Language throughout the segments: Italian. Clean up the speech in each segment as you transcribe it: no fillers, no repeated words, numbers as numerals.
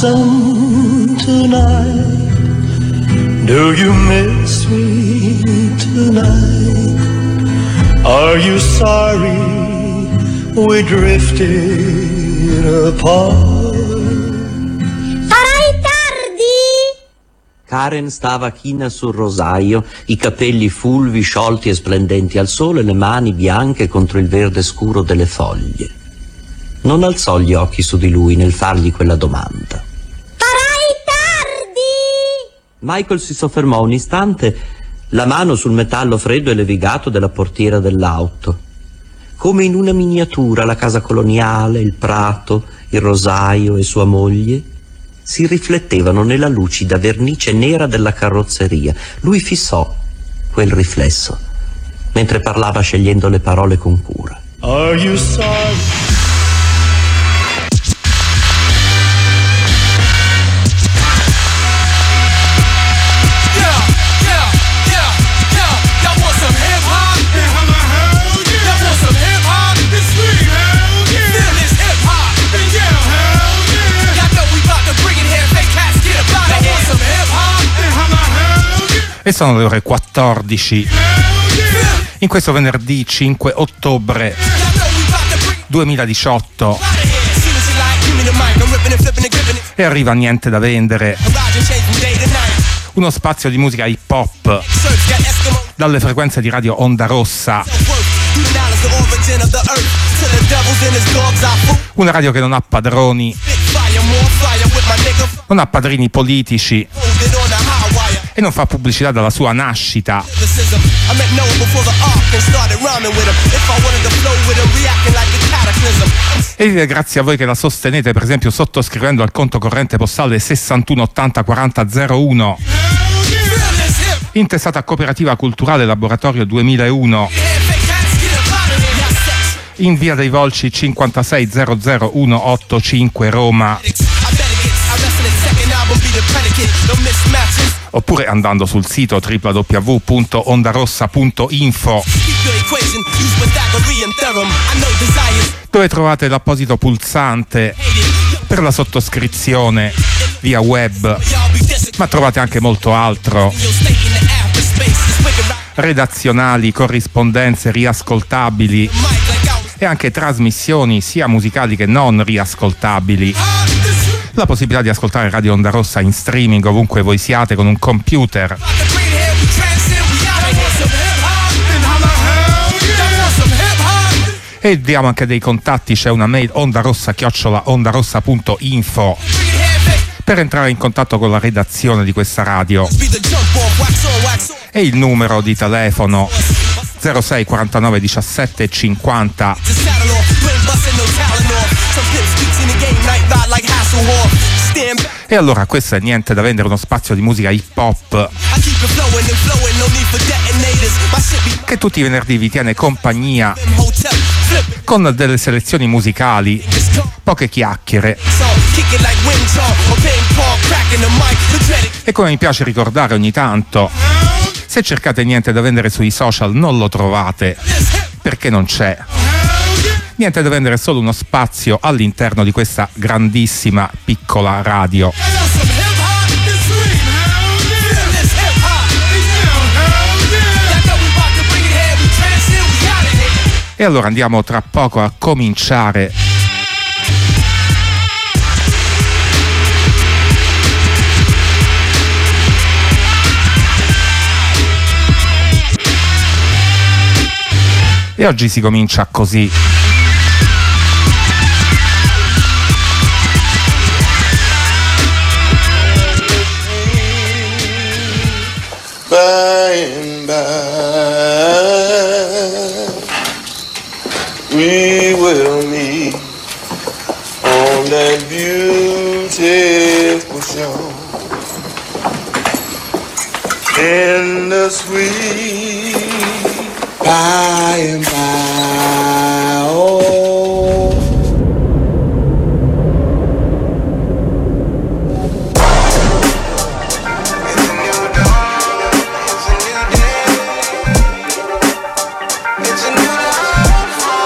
listen tonight. Do you miss me tonight? Are you sorry we drifted apart? Farai tardi? Karen stava china sul rosaio, i capelli fulvi, sciolti e splendenti al sole, le mani bianche contro il verde scuro delle foglie. Non alzò gli occhi su di lui nel fargli quella domanda. Farai tardi? Michael si soffermò un istante, la mano sul metallo freddo e levigato della portiera dell'auto. Come in una miniatura, la casa coloniale, il prato, il rosaio e sua moglie si riflettevano nella lucida vernice nera della carrozzeria. Lui fissò quel riflesso mentre parlava, scegliendo le parole con cura. Are you sorry? E sono le ore 14 in questo venerdì 5 ottobre 2018 e arriva Niente da vendere, uno spazio di musica hip hop dalle frequenze di Radio Onda Rossa, una radio che non ha padroni, non ha padrini politici e non fa pubblicità dalla sua nascita. E grazie a voi che la sostenete, per esempio sottoscrivendo al conto corrente postale 61 80 40 01, intestata a Cooperativa Culturale Laboratorio 2001, in via dei Volci 5600185 Roma, oppure andando sul sito www.ondarossa.info, dove trovate l'apposito pulsante per la sottoscrizione via web, ma trovate anche molto altro: redazionali, corrispondenze riascoltabili e anche trasmissioni sia musicali che non riascoltabili. La possibilità di ascoltare Radio Onda Rossa in streaming ovunque voi siate con un computer. E diamo anche dei contatti, c'è una mail ondarossa@ondarossa.info per entrare in contatto con la redazione di questa radio, e il numero di telefono 06 49 17 50. E allora questo è Niente da vendere, uno spazio di musica hip hop che tutti i venerdì vi tiene compagnia con delle selezioni musicali, poche chiacchiere. E come mi piace ricordare ogni tanto, se cercate Niente da vendere sui social non lo trovate, perché non c'è. Niente da vendere è solo uno spazio all'interno di questa grandissima piccola radio. E allora andiamo tra poco a cominciare e oggi si comincia così. By and by, we will meet on that beautiful shore in the sweet by and by. Oh.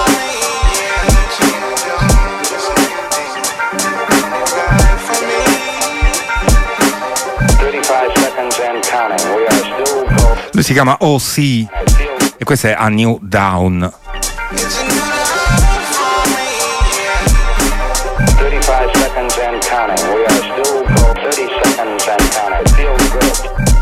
Me. Lui si chiama O.C. e questa è A New Dawn. 35 seconds and counting. We are still 30 seconds and counting. Feels good.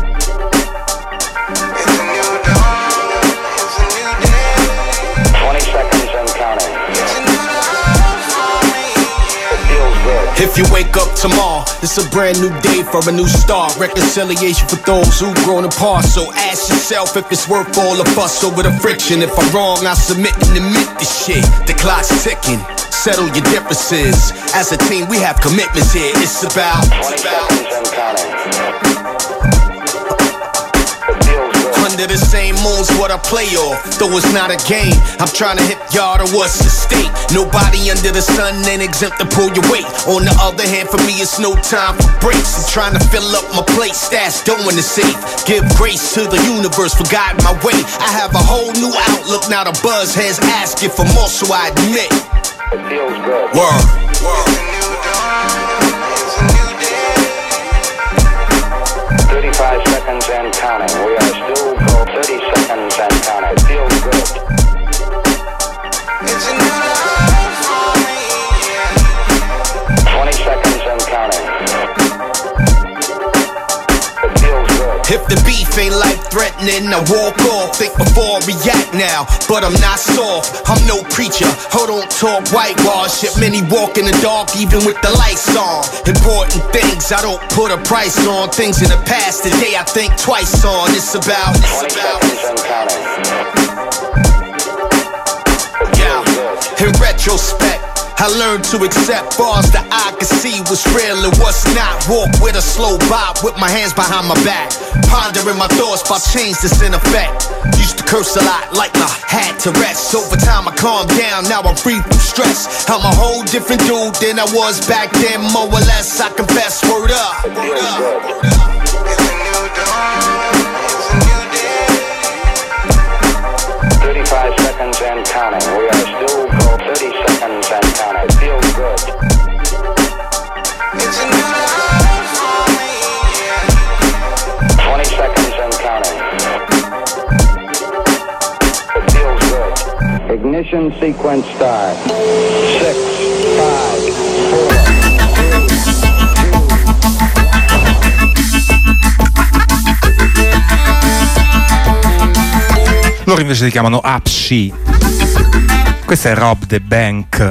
It's a new dawn. It's a new day. 20 seconds and counting. It's a new dawn for me. It feels good. If you wake up tomorrow, it's a brand new day for a new start. Reconciliation for those who've grown apart. So ask yourself if it's worth all the fuss over the friction. If I'm wrong, I submit and admit the shit. The clock's ticking. Settle your differences. As a team, we have commitments here. It's about 20 seconds and counting. It feels good. under the same moon's what I play off. Though it's not a game, I'm trying to hit y'all to what's at stake. Nobody under the sun ain't exempt to pull your weight. On the other hand, for me, it's no time for breaks. I'm trying to fill up my plate, stash dough in the safe. Give grace to the universe for guiding my way. I have a whole new outlook, now the buzz heads asking for more, so I admit. It feels good. Word. It's a new dawn. It's a new day. 35 seconds and counting. We are still 30 seconds and counting. It feels good. It's a new dawn for me. 20 seconds and counting. It feels good. If the beef ain't life-threatening, I walk off. Think before I react now, but I'm not soft. I'm no preacher, hold on, talk whitewash. Yet many walk in the dark even with the lights on. Important things I don't put a price on. Things in the past, today I think twice on. It's about 20 seconds and counting. It yeah. feels good. In retrospect, I learned to accept bars that I could see was real and what's not. Walk with a slow bob, with my hands behind my back. Pondering my thoughts about change that's in effect. Used to curse a lot like I had to rest. Over time I calmed down, now I'm free from stress. I'm a whole different dude than I was back then, more or less, I confess, word up. It feels good. It's a new dawn, it's a new day. 35 seconds and counting. We are still 30 seconds and counting. It feels good. It's a new dawn for me. 20 seconds and counting. It feels good. Ignition sequence start. 6, 5, 4. Loro invece si chiamano Apshi. Questo è Rob the Bank.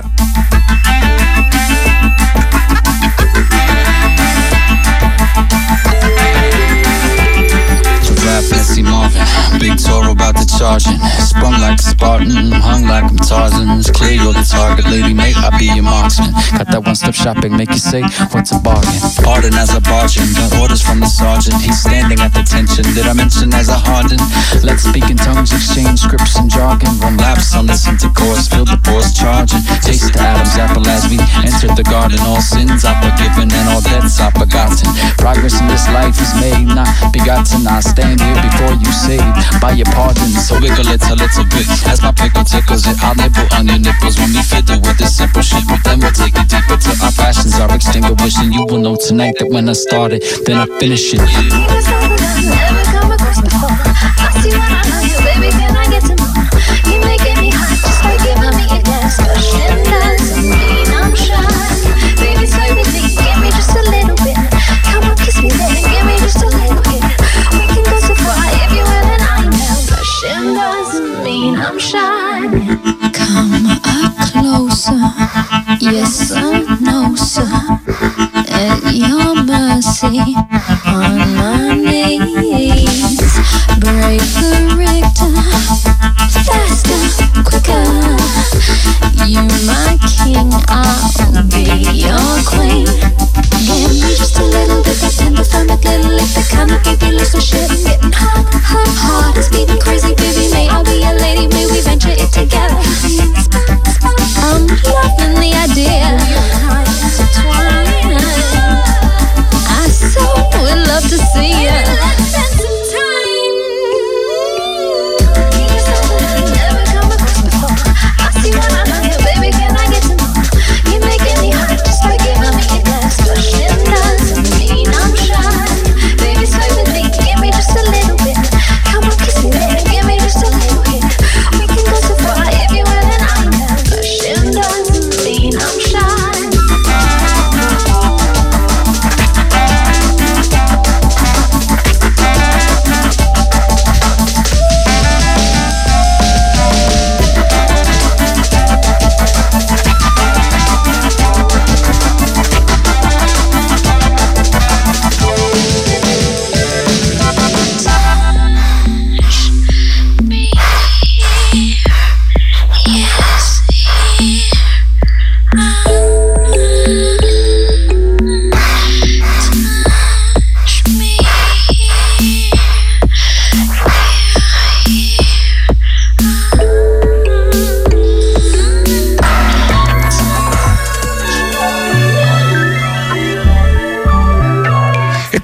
Bessie Marvin, big Toro about to charging. Sprung like a Spartan, hung like I'm Tarzan. It's clear you're the target, lady mate, I'll be your marksman. Got that one-step shopping, make you say, what's a bargain? Pardon as I barge in, got orders from the sergeant. He's standing at the tension, did I mention as I harden? Let's speak in tongues, exchange scripts and jargon. Run laps on this intercourse, feel the pause charging. Taste the Adam's apple as we entered the garden. All sins are forgiven and all debts are forgotten. Progress in this life is made, not begotten. I stand here before you saved by your pardon. So wiggle it a little bit as my pickle tickles it. I'll nibble on your nipples when we fiddle with this simple shit. But then we'll take it deeper till our passions are extinguished. And you will know tonight that when I started, then I finish it. Never come across before. I see what I know you, baby, can I get some more? You making me hot, just like giving me a gas. Pushing doesn't mean I'm shy. Baby, sway with me, give me just a little bit. Come on, kiss me then, give me just a little hit. We can go so far if you will and I am. Pushing doesn't mean I'm shy. Come up closer, yes or no, sir. At your mercy, on my knees. Break the Richter, faster, quicker. You my king, I'll be your queen. Give me just a little bit, that tender stomach, little lick, the kind of baby loose so shit. I'm getting hot, hot, heart is beating crazy, baby. May I be a lady, may we venture it together. I'm loving the idea. I so would love to see you. Let's spend some time. You're something I've never come across before. I see what I know you, baby, can I get some more? You're making me hot, just like giving me a glass. Pushing doesn't mean I'm shy. Baby, sway with me, give me just a little bit. Come on,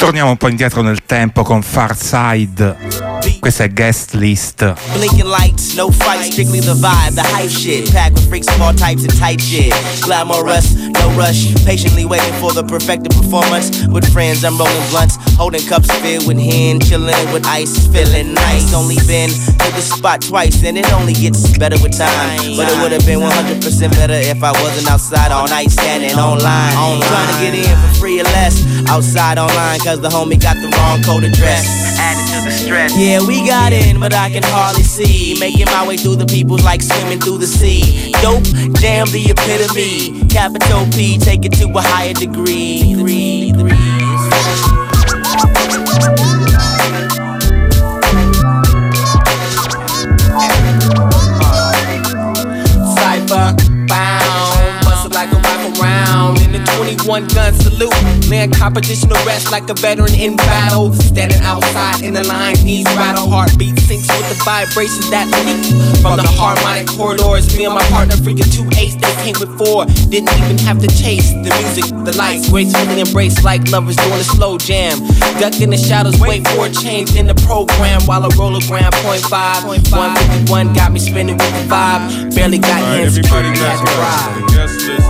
Torniamo un po' indietro nel tempo con Far Side. Questa è Guest List. Blinking lights, no fight, strictly the vibe, the hype shit. Packed with freaks of all types and tight shit. Glamorous, no rush, patiently waiting for the perfected performance. With friends, I'm rolling blunts, holding cups filled with hen, chilling with ice, feeling nice. Only been to the spot twice, and it only gets better with time. But it would have been 100% better if I wasn't outside all night standing online. Trying to get in for free or less. Outside online, cause the homie got the wrong code address. Added to the stress. Yeah, we got in, but I can hardly see. Making my way through the peoples like swimming through the sea. Dope, jam the epitome. Capital P, take it to a higher degree. Cypher, bound, bustle like a rifle round. In the 21 gun salute, land competition arrest like a veteran in battle. Standing outside in the line, knees rattle, heartbeat sinks with the vibrations that leak from the harmonic corridors. Me and my partner freaking 2-8, they came with 4. Didn't even have to chase the music, the lights gracefully embraced like lovers doing a slow jam. Duck in the shadows, wait for a change in the program while a rollogram 0.5. 151 got me spinning with the vibe. Barely got hands, everybody had to ride. Guest list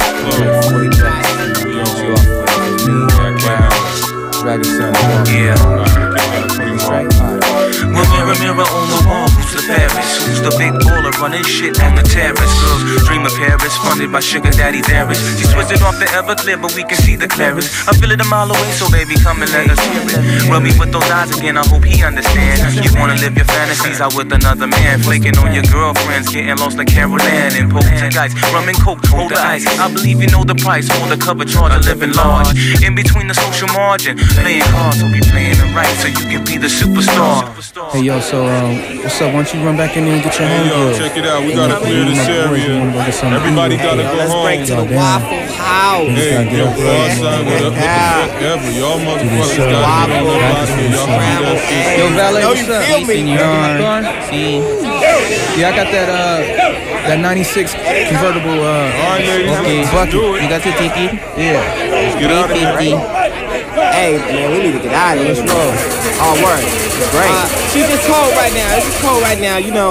Mirror, mirror on the wall, who's the fairest? Who's the big baller running shit on the terrace? Girls dream of Paris, funded by sugar daddy Darius. She's twisted off the Everclear, but we can see the clearest. I feel it a mile away, so baby, come and let us hear it. Rub me with those eyes again, I hope he understands. You wanna live your fantasies out with another man, flaking on your girlfriends, getting lost like Carol Ann and potent guys, rum and coke, hold the ice. I believe you know the price, hold the cover charge, living large. In between the social margin, playing cards, so be playing it right, so you can be the superstar. Hey yo, so what's up? Why don't you run back in there and get your Hey homegirl? yo, check it out. We gotta clear this area. Everybody gotta go Let's home. break to the Waffle House. Hey, yo, Farside, what the fuck ever? Y'all motherfuckers gotta get on up out of here. Y'all can do that shit. Yo, valet, Know what's you up? feel me? You got my car? Yeah, I got that 96 convertible Alright, ladies, let's bucket. do it. You got the ticket? Yeah. Let's get out of here. Hey, man, we need to get out of here. Let's roll. All work. Great. She's just cold right now. It's just cold right now, you know.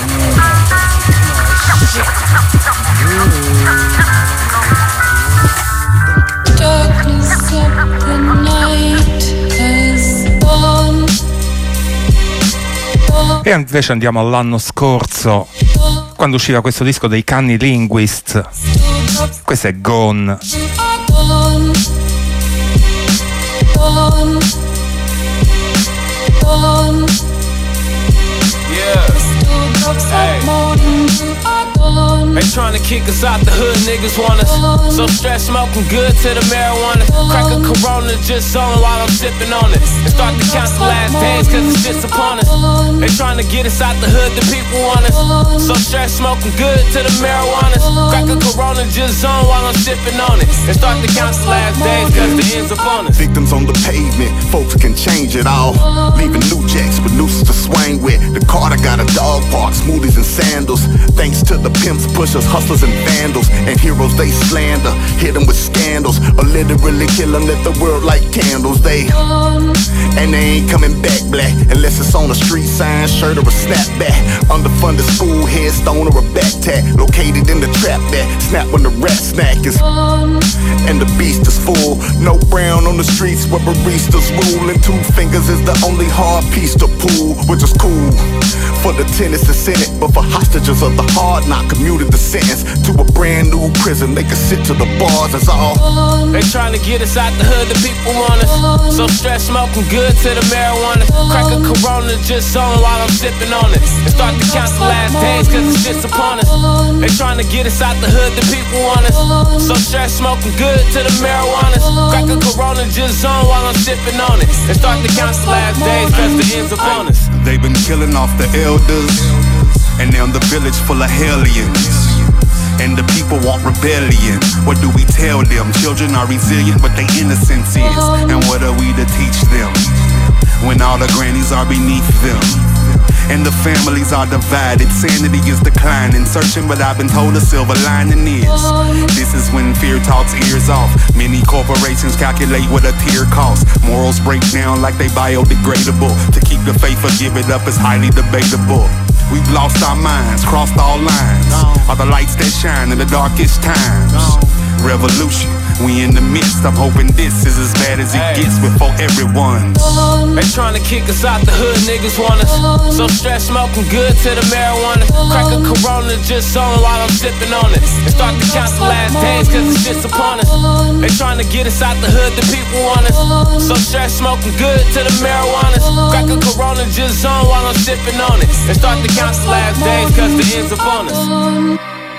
Darkness of the night has won. E invece andiamo all'anno scorso, quando usciva questo disco dei Canny Linguist. Questo è Gone. They tryna kick us out the hood, niggas want us. So stressed, smoking good to the marijuana. Crack a Corona just on while I'm sipping on it. And start to count the last days cause it's just upon us. They tryna get us out the hood, the people want us. So stressed, smoking good to the marijuana. Crack a Corona just on while I'm sipping on it. And start to count the last days cause the end's upon us. Victims on the pavement, folks can change it all. Leaving new jacks with nooses to swing with. The Carter got a dog park, smoothies and sandals. Thanks to the pimps, pushers, hustlers and vandals. And heroes they slander, hit them with scandals. Or literally kill them, let the world light candles. They, and they ain't coming back black. Unless it's on a street sign, shirt or a snapback. Underfunded school, headstone or a back tat. Located in the trap that snap when the rat snack is. And the beast is full. No brown on the streets where baristas rule. And 2 fingers is the only hard piece to pull, which is cool for the tenants and Senate. But for hostages of the hard knock, commuted the sentence to a brand new prison. They can sit to the bars, that's all. They tryna get us out the hood, the people want us. So stressed, smoking good to the marijuana. Crack a Corona just on while I'm sipping on it. And start to count the last days cause it's just upon us. They tryna get us out the hood, the people want us. So stressed, smoking good to the marijuana. Crack a Corona just on while I'm sipping on it. And start to count the last days cause the end's upon us. They've been killing off the elders, and now the village full of hellions. And the people want rebellion. What do we tell them? Children are resilient, but their innocence is. And what are we to teach them when all the grannies are beneath them? and the families are divided. Sanity is declining, searching, but I've been told the silver lining is this is when fear talks ears off. Many corporations calculate what a tear costs. Morals break down like they biodegradable. To keep the faith or give it up is highly debatable. We've lost our minds, crossed all lines. Are the lights that shine in the darkest times. Revolution, we in the midst. I'm hoping this is as bad as it gets before everyone's. They trying to kick us out the hood, niggas want us. So stressed, smoking good to the marijuana. Crack a Corona just on while I'm sipping on it. And start to count the last days cause it's just upon us. They trying to get us out the hood, the people want us. So stressed, smoking good to the marijuana. Crack a Corona just on while I'm sipping on it. And start to count the last days cause the end's upon us.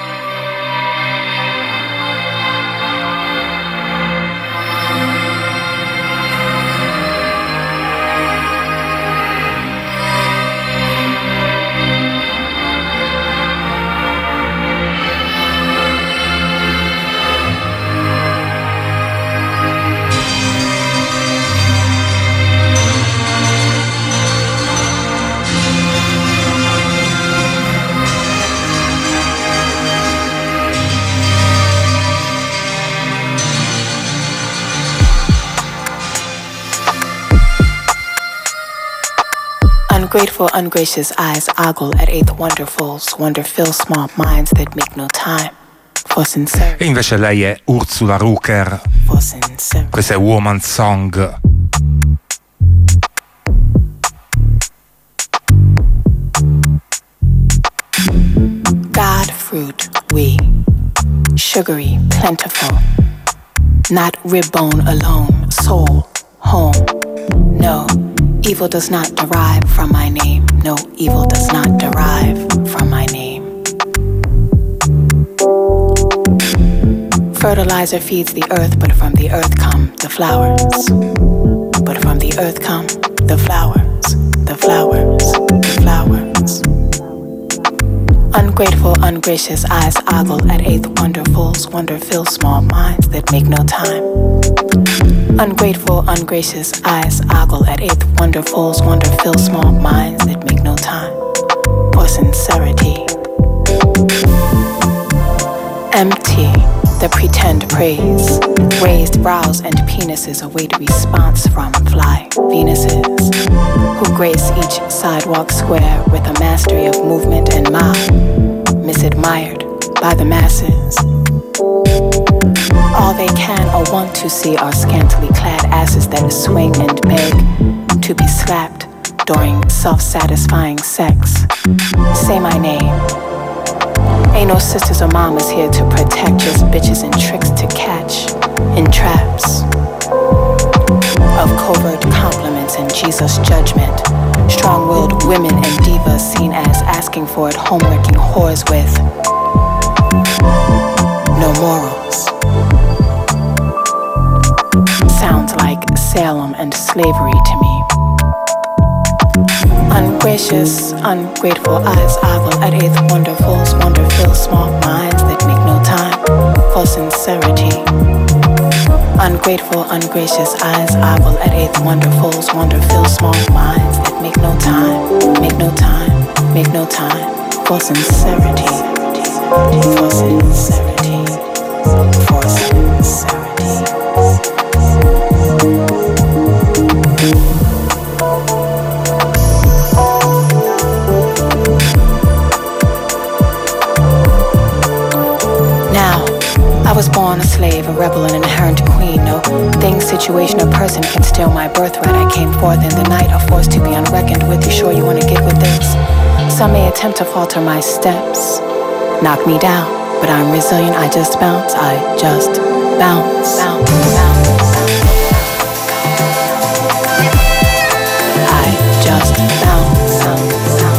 Ungrateful, ungracious eyes ogle at eighth wonderfuls, wonder fill small minds that make no time for sincerity. E invece lei è Ursula Rucker. Questa è Woman Song. God fruit we, sugary, plentiful, not rib bone alone, soul, home, no. Evil does not derive from my name. No, evil does not derive from my name. Fertilizer feeds the earth, but from the earth come the flowers. But from the earth come the flowers, the flowers, the flowers. Ungrateful, ungracious eyes ogle at eighth wonderfuls, wonder fill small minds that make no time. Ungrateful, ungracious eyes ogle at eighth wonderfuls, wonder fill small minds that make no time for sincerity. Empty, the pretend praise, raised brows and penises await response from fly Venuses, who grace each sidewalk square with a mastery of movement and mouth, misadmired by the masses. All they can or want to see are scantily clad asses that swing and beg to be slapped during self-satisfying sex. Say my name. Ain't no sisters or mamas here to protect, just bitches and tricks to catch in traps of covert compliments and Jesus judgment. Strong-willed women and divas seen as asking for it, home-wrecking whores with no morals. Sounds like Salem and slavery to me. Ungracious, ungrateful eyes ogle at eighth wonderfuls, wonder fill small minds that make no time for sincerity. Ungrateful, ungracious eyes ogle at eighth wonderfuls, wonder fill small minds that make no time, make no time, make no time for sincerity, for sincerity, for sincerity. I was born a slave, a rebel, an inherent queen. No thing, situation, or person can steal my birthright. I came forth in the night, a force to be unreckoned with. You sure you wanna get with this? Some may attempt to falter my steps, knock me down, but I'm resilient. I just bounce, I just bounce, bounce, bounce. I just bounce, bounce, bounce.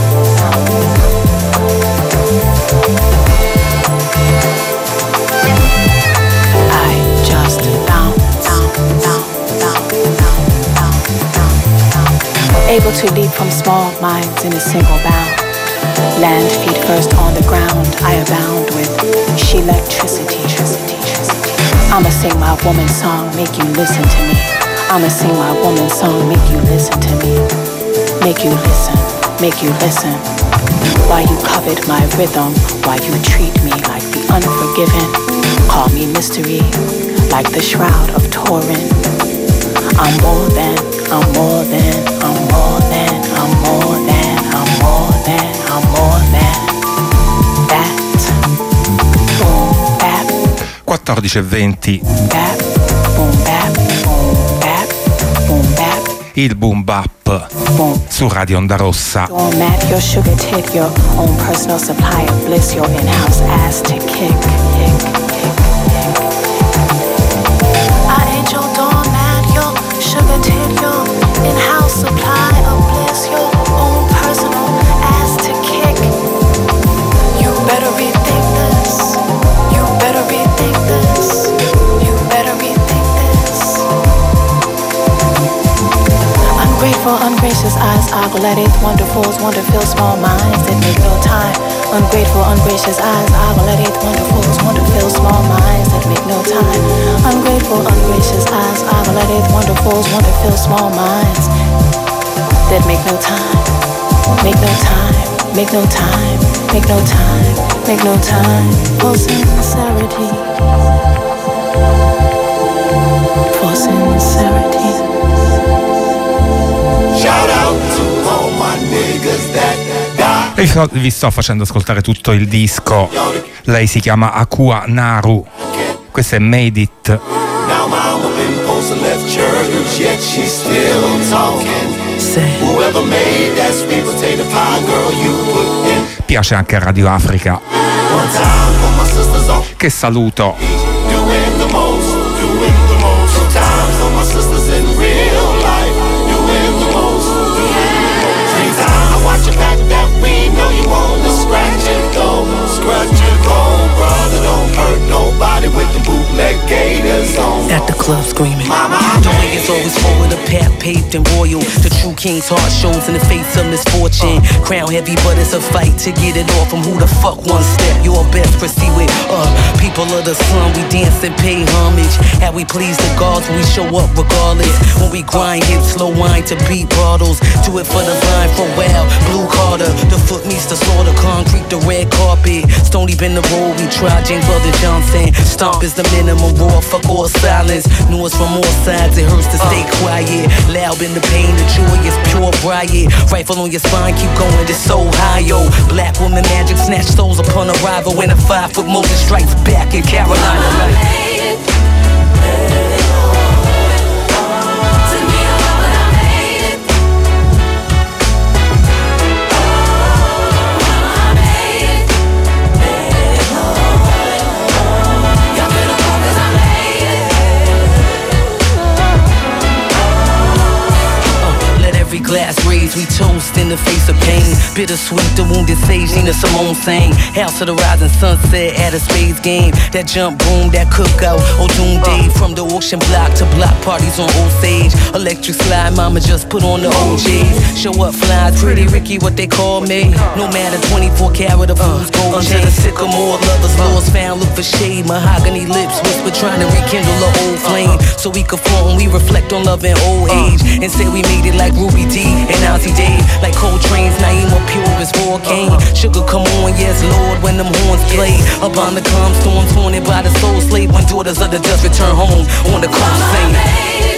Able to leap from small minds in a single bound. Land feet first on the ground. I abound with she-electricity. I'ma sing my woman song, make you listen to me. I'ma sing my woman song, make you listen to me. Make you listen. make you listen. Why you covet my rhythm, why you treat me like the unforgiven. Call me mystery, like the shroud of Turin. I'm more than, I'm more than, I'm more than, I'm more than, I'm more than, I'm more than that. Boom, bap. 14:20. Bap, boom, bap, boom, bap, boom, bap. Il boom bap su Radio Onda Rossa. Don't map your sugar tit, your own personal supply of bliss, your in-house ass to kick. I ain't your doormat, your sugar tit, your in-house supply of bliss, your own personal ass to kick. You better rethink this. You better rethink this. You better rethink this. Ungrateful, ungracious eyes, oglet wonderfuls, wonderful small minds that make no time. Ungrateful, ungracious eyes, oglet wonderfuls, wonderful small minds that make no time. Ungrateful, ungracious eyes, oglet wonderfuls, wonderful small minds that make no time. Make no time, make no time, make no time, make no time for sincerity. For sincerity. Shout out to all my niggas that die. Vi sto facendo ascoltare tutto il disco. Lei si chiama Akua Naru. Questo è Made It. Now mama been posting left church, yet she's still talking. Whoever made that sweet potato pie, girl, you put in. Piace anche a Radio Africa. One time for my sisters off. Che saluto. Doing the most, doing the most. Sometimes for my sisters in real life. Doing the most, doing the most. Every time I watch you back that we know you want to scratch and go. Scratch and go, brother, don't hurt nobody with the bootleg gators on. At the club screaming, Mama, the way it's always forward, a path paved and royal. The true king's heart shows in the face of misfortune. Crown heavy, but it's a fight to get it off from who the fuck one step. Your best proceed with, people of the sun, we dance and pay homage. How we please the gods when we show up regardless. When we grind, hit slow wine to beat bottles. Do it for the vine, for wow, Blue Carter. The foot meets the slaughter, concrete, the red carpet. Stony been the road, we try, James Brother Johnson. Stomp is the minimum raw, fuck all silence. Noise from all sides, it hurts to stay quiet. Loud in the pain, the joy is pure riot. Rifle on your spine, keep going, it's so high, yo. Black woman magic, snatch souls upon arrival. When a 5-foot Moses strikes back in Carolina. Glass raised, we toast in the face of pain. Bittersweet, the wounded sage, Nina Simone sang. House of the rising sunset at a spades game. That jump boom, that cookout, O'Doom Day. From the auction block to block parties on Osage. Electric slide, mama just put on the OJs. Show up flies, pretty Ricky, what they call me. No matter 24 karat of fool's gold chain. Under the sycamore, lovers lost, found, look for shade. Mahogany lips, whisper trying to rekindle the old flame. So we could flow when we reflect on love and old age. And say we made it like Ruby D and Ozzy Dave, like Coltrane's Naima, pure as raw cane. Sugar come on, yes Lord, when them horns play. Up on the calm storms, haunted by the soul slave. When daughters of the dust return home on the coast sing.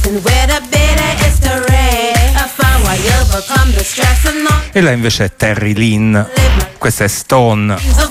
E lei invece è Terry Lynn, questa è Stone.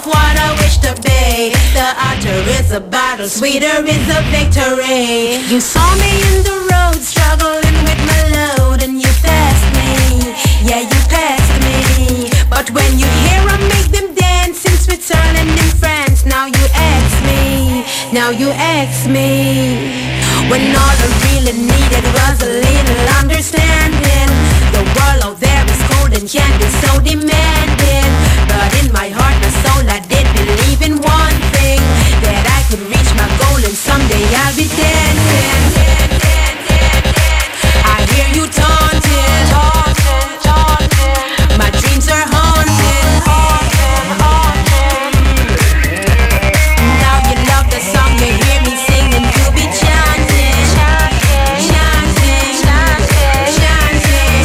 You saw me in the road struggling with my load and you passed me, yeah you passed me. But when you hear I make them dance in Switzerland and France, now you ask me, now you ask me. When all I really needed was a little understanding. The world out there is cold and can be so demanding, but in my heart and soul I did believe in one thing, that I could reach my goal and someday I'll be dancing. I hear you taunting, my dreams are haunted. Now you love the song, you hear me singing, you be chanting, chanting, chanting.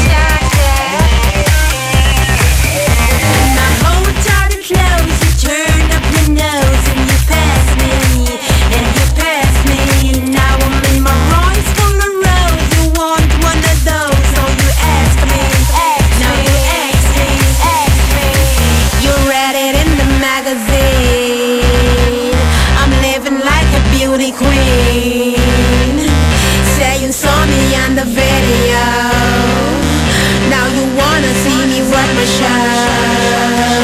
My whole tired and close, you turned up your nose and you passed me, and you passed me. Now I'm in my heart's full of rose, you want one of those, so you ask me, now you ask me. You read it in the magazine, I'm living like a beauty queen. Say you saw me on the video, now you wanna see me work my show.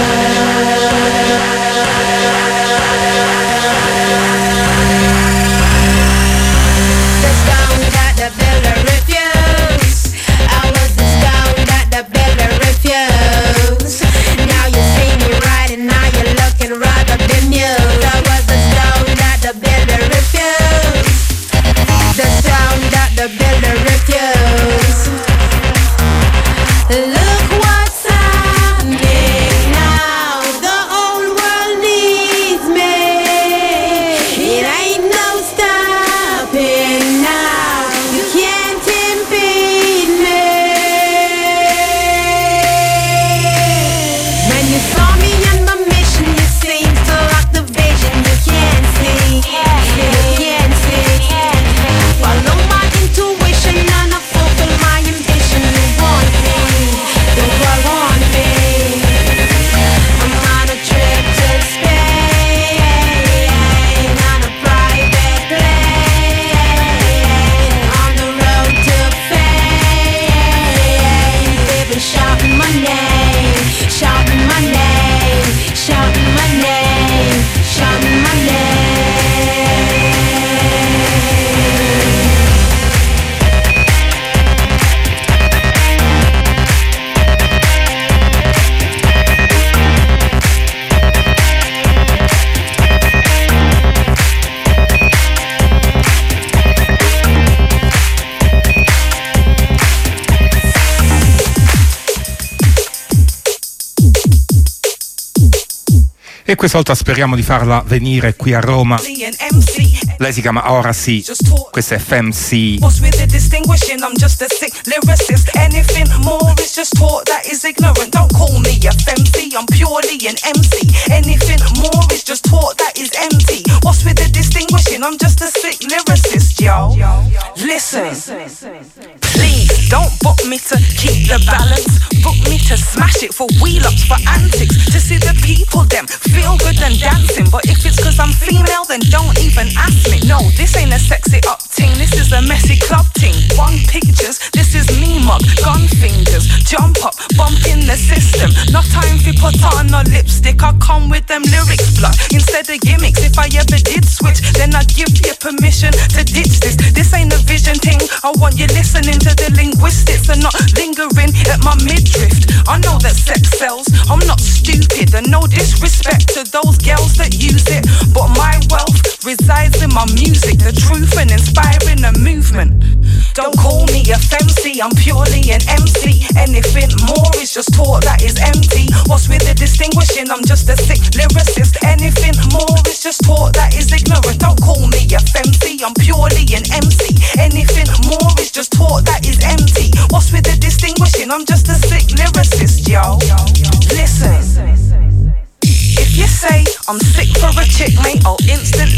The stone that the builder refused, I was the stone that the builder refused. Now you see me riding, now you're looking rather bemused. I was the stone that the builder refused, the stone that the builder refused. Look what's happening now, the whole world needs me. It ain't no stopping now, you can't impede me. When you saw me on my mission, you seemed to lock the vision. You can't see, you can't see. Follow my intuition and I fulfill my ambition. You want me, the world want me. I'm on a trip to Spain, on a private plane, on the road to fame. They've been shouting my name, shouting my name, shouting my name, shouting my name. E questa volta speriamo di farla venire qui a Roma. Lei si chiama Ora Sì, questa è FMC. What's with the distinguishing? I'm just a sick lyricist. Anything more is just talk that is ignorant. Don't call me a femc, I'm purely an MC. Anything more is just talk that is empty. What's with the distinguishing? I'm just a sick lyricist, yo. Listen, please don't book me to keep the balance. Book me to smash it for wheel-ups, for antics. To see the people them feel good and dancing. But if it's cause I'm female, then don't even ask me. No, this ain't a sexy up ting, this is a messy club ting. One pictures, this is me mug, gun fingers, jump up, bump in the system. No time for put on no lipstick, I come with them lyrics blood. Instead of gimmicks, if I ever did switch, then I give you permission to ditch this. This ain't a vision ting, I want you listening to the linguistics and not lingering at my midriff. I know that sex sells, I'm not stupid, and no disrespect to those girls that use it, but my wealth resides in my music, the truth and inspiring a movement. Don't call me a femc, I'm purely an MC. Anything more is just talk that is empty. What's with the distinguishing? I'm just a sick lyricist. Anything more is just talk that is ignorant. Don't call me a femc, I'm purely an MC. Anything more is just talk that is empty. What's with the distinguishing? I'm just a sick lyricist, yo. Listen. If you say I'm sick for a chick, mate, I'll instantly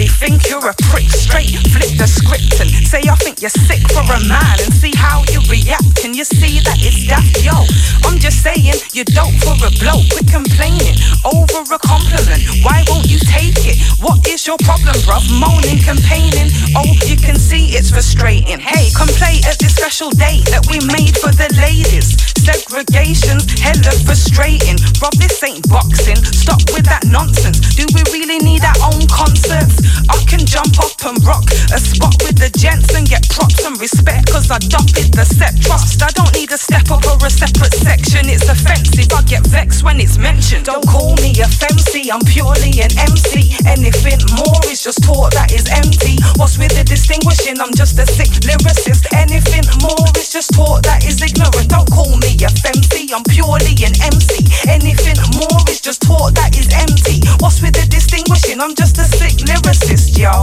think you're a prick. Straight flip the script and say I think you're sick for a man, and see how you react. Can you see that it's daft? Yo, I'm just saying you're dope for a bloke. Quit complaining over a compliment. Why won't you take it? What is your problem, bruv? Moaning, complaining. Oh, you can see it's frustrating. Hey, come play at this special date that we made for the ladies. Segregation's hella frustrating. Bruv, this ain't boxing. Stop with that nonsense. Do we really need our own concerts? I can jump up and rock a spot with the gents and get props and respect, cause I dotted the set. Trust, I don't need a step up or a separate section. It's offensive, I get vexed when it's mentioned. Don't call me a femc, I'm purely an MC. Anything more is just talk that is empty. What's with the distinguishing? I'm just a sick lyricist. Anything more is just talk that is ignorant. Don't call me a femc, I'm purely an MC. Anything more is just talk that is empty. What's with the distinguishing? I'm just a sick lyricist, yo.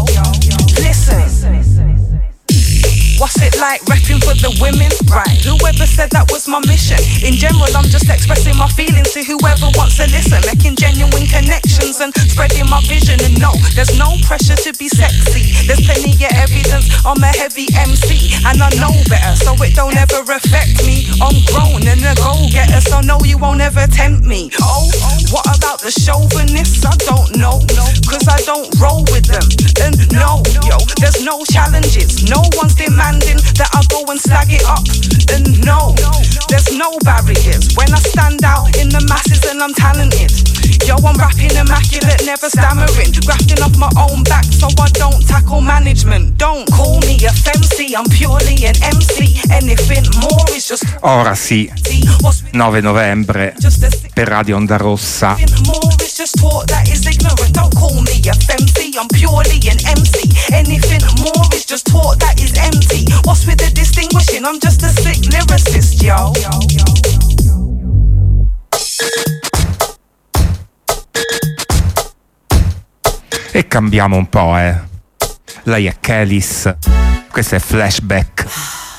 Listen. What's it like repping for the women? Right, whoever said that was my mission. In general, I'm just expressing my feelings to whoever wants to listen, making genuine connections and spreading my vision. And no, there's no pressure to be sexy. There's plenty of evidence I'm a heavy MC, and I know better, so it don't ever affect me. I'm grown and a go-getter, so no, you won't ever tempt me. Oh, what about the chauvinists? I don't know, cause I don't roll with them. And no, yo, there's no challenges. No one's demanding that I go and slag it up. And no, there's no barriers when I stand out in the masses and I'm talented. Yo, I'm rapping immaculate, never stammering, grafting off my own back so I don't tackle management. Don't call me a femc, I'm purely an MC. Anything more is just... Ora sì, 9 novembre per Radio Onda Rossa. More is just talk that is ignorant. Don't call me a femc, I'm purely an MC. Anything more is just talk that is empty. What's with the distinguishing? I'm just a sick lyricist, yo. E cambiamo un po', Lei è Kelis, questo è Flashback.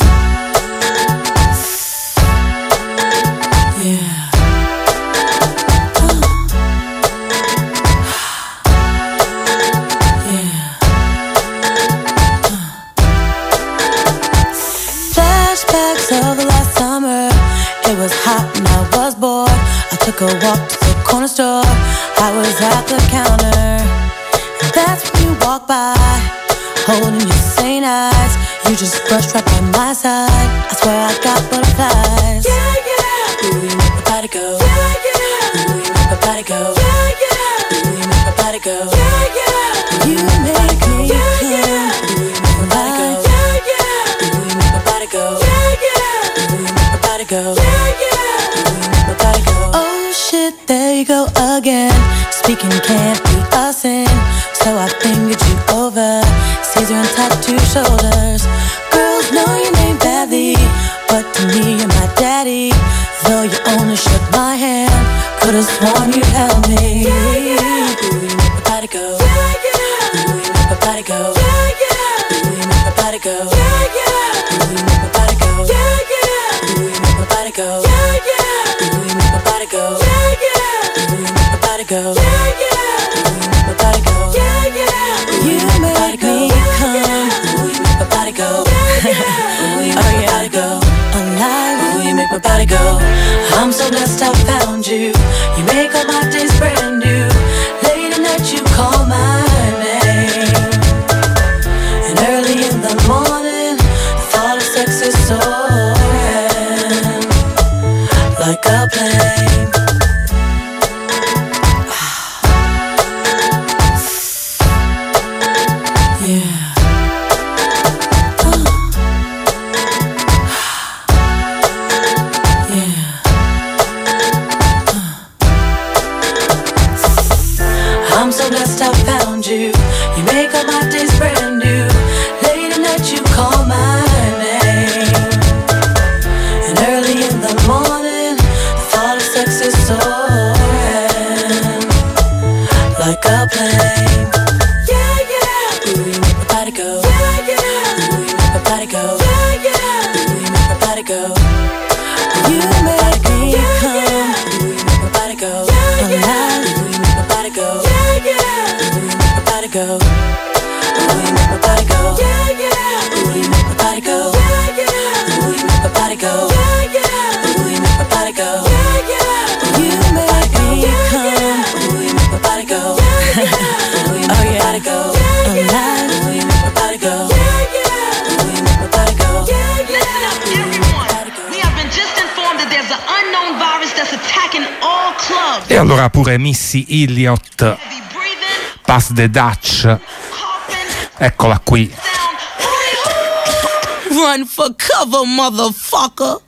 Took a walk to the corner store. I was at the counter, and that's when you walk by, holding your sane eyes. You just brushed right by my side. I swear I got butterflies. Yeah, yeah. Ooh, you make my body go. Yeah, yeah. Ooh, you make my body go. Yeah, yeah. Ooh, you make my body go. Yeah, yeah. You make me come. Ooh, you make my body go. Yeah, yeah. Ooh, you make my body go. Yeah, yeah. Ooh, you make my body go. Yeah, yeah. Shit, there you go again. Speaking can't be a sin, so I fingered you over. Caesar and tattooed shoulders. Girls know your name badly, but to me you're my daddy. Though you only shook my hand, could've sworn you held me. Yeah, yeah. Ooh, you make my body go. Yeah, yeah. Ooh, you make my body go. Yeah, yeah. Ooh, you make my body go. Yeah, yeah. Ooh, you make my body go. Yeah, yeah. Ooh, you make my body go. Yeah, yeah. Ooh, you make my body go. Yeah, yeah. Ooh, you make my body go. Yeah, yeah. Ooh, you make my body go. Yeah, yeah. Ooh, you make my body go. Come. Ooh, you make my body go. Yeah, yeah. Ooh, you make my body go. Alive. Ooh, you make my body go. I'm so blessed I found you. You make all my days brand new. Late at night you call my name, and early in the morning the thought of sex is soaring like a plane. I'm so blessed I found you. You make all my days brand new. Late at night you call my name, and early in the morning the thought of sex is soaring like a plane. Yeah, yeah. Ooh, you make my body go. Yeah, yeah. Ooh, you make my body go. Yeah, yeah. Ooh, you make my body go. You make me come. Ooh, you make my body go. Yeah, yeah. Ooh, you make my body go. Yeah, yeah. Ooh, you make my body go. Ooh, you make my body go. Yeah, yeah. Ooh, you make my body go. Yeah, yeah. Ooh, you make my body go. Yeah, yeah. Ooh, you make my body go. Yeah, yeah. You make me come. Ooh, you make my body go. Yeah, yeah. Ooh, you make my body go. Yeah, yeah. Ooh, you make my body go. Yeah, yeah. Ooh, you make my body go. Yeah, yeah. Listen up, everyone. We have been just informed that there's an unknown virus that's attacking all clubs. E allora pure Missy Elliott, Pass the Dutch, eccola qui. Run for cover, motherfucker.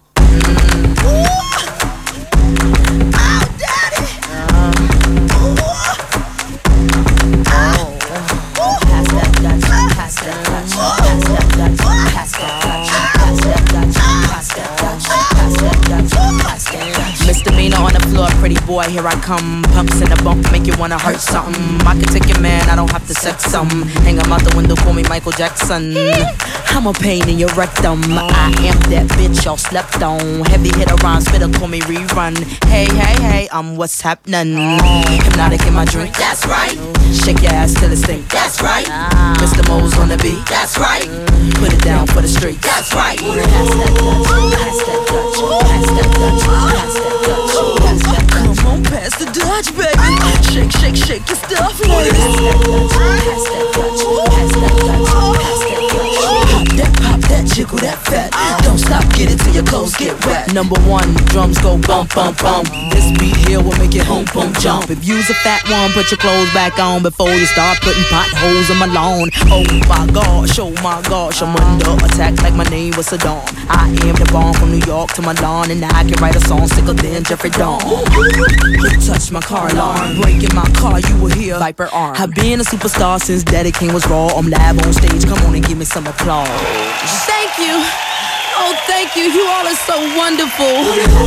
Misdemeanor on the floor, pretty boy, here I come. Pumps in the bump, make you wanna hurt something. I can take your man, I don't have to sex some. Hang him out the window, call me Michael Jackson. I'm a pain in your rectum. I am that bitch y'all slept on. Heavy hitter rhyme, spitter, call me rerun. Hey, hey, hey, I'm what's happening. Hypnotic in my drink, that's right. Shake your ass till it stink, that's right. Mr. Mo's on the beat, that's right. Put it down for the street, that's right. Pass that Dutch, pass that Dutch, pass that Dutch, pass that Dutch, pass that Dutch. Come on, pass the Dutch, baby. Shake, shake, shake your stuff, ladies. Pass that Dutch, pass that Dutch, pass that Dutch. Pop that, jiggle that fat. Don't stop, get it till your clothes get wet. Number one, drums go bump, bump, bump. This beat here will make it home, bump, jump. If you's a fat one, put your clothes back on before you start putting potholes in my lawn. Oh my gosh, I'm under attack like my name was Saddam. I am the bomb from New York to Milan, and I can write a song sicker than Jeffrey Dawn. You touched my car alarm, breaking my car, you were here. Viper arm. I've been a superstar since Daddy King was raw. I'm live on stage, come on and give me some applause. Thank you. Oh, thank you. You all are so wonderful.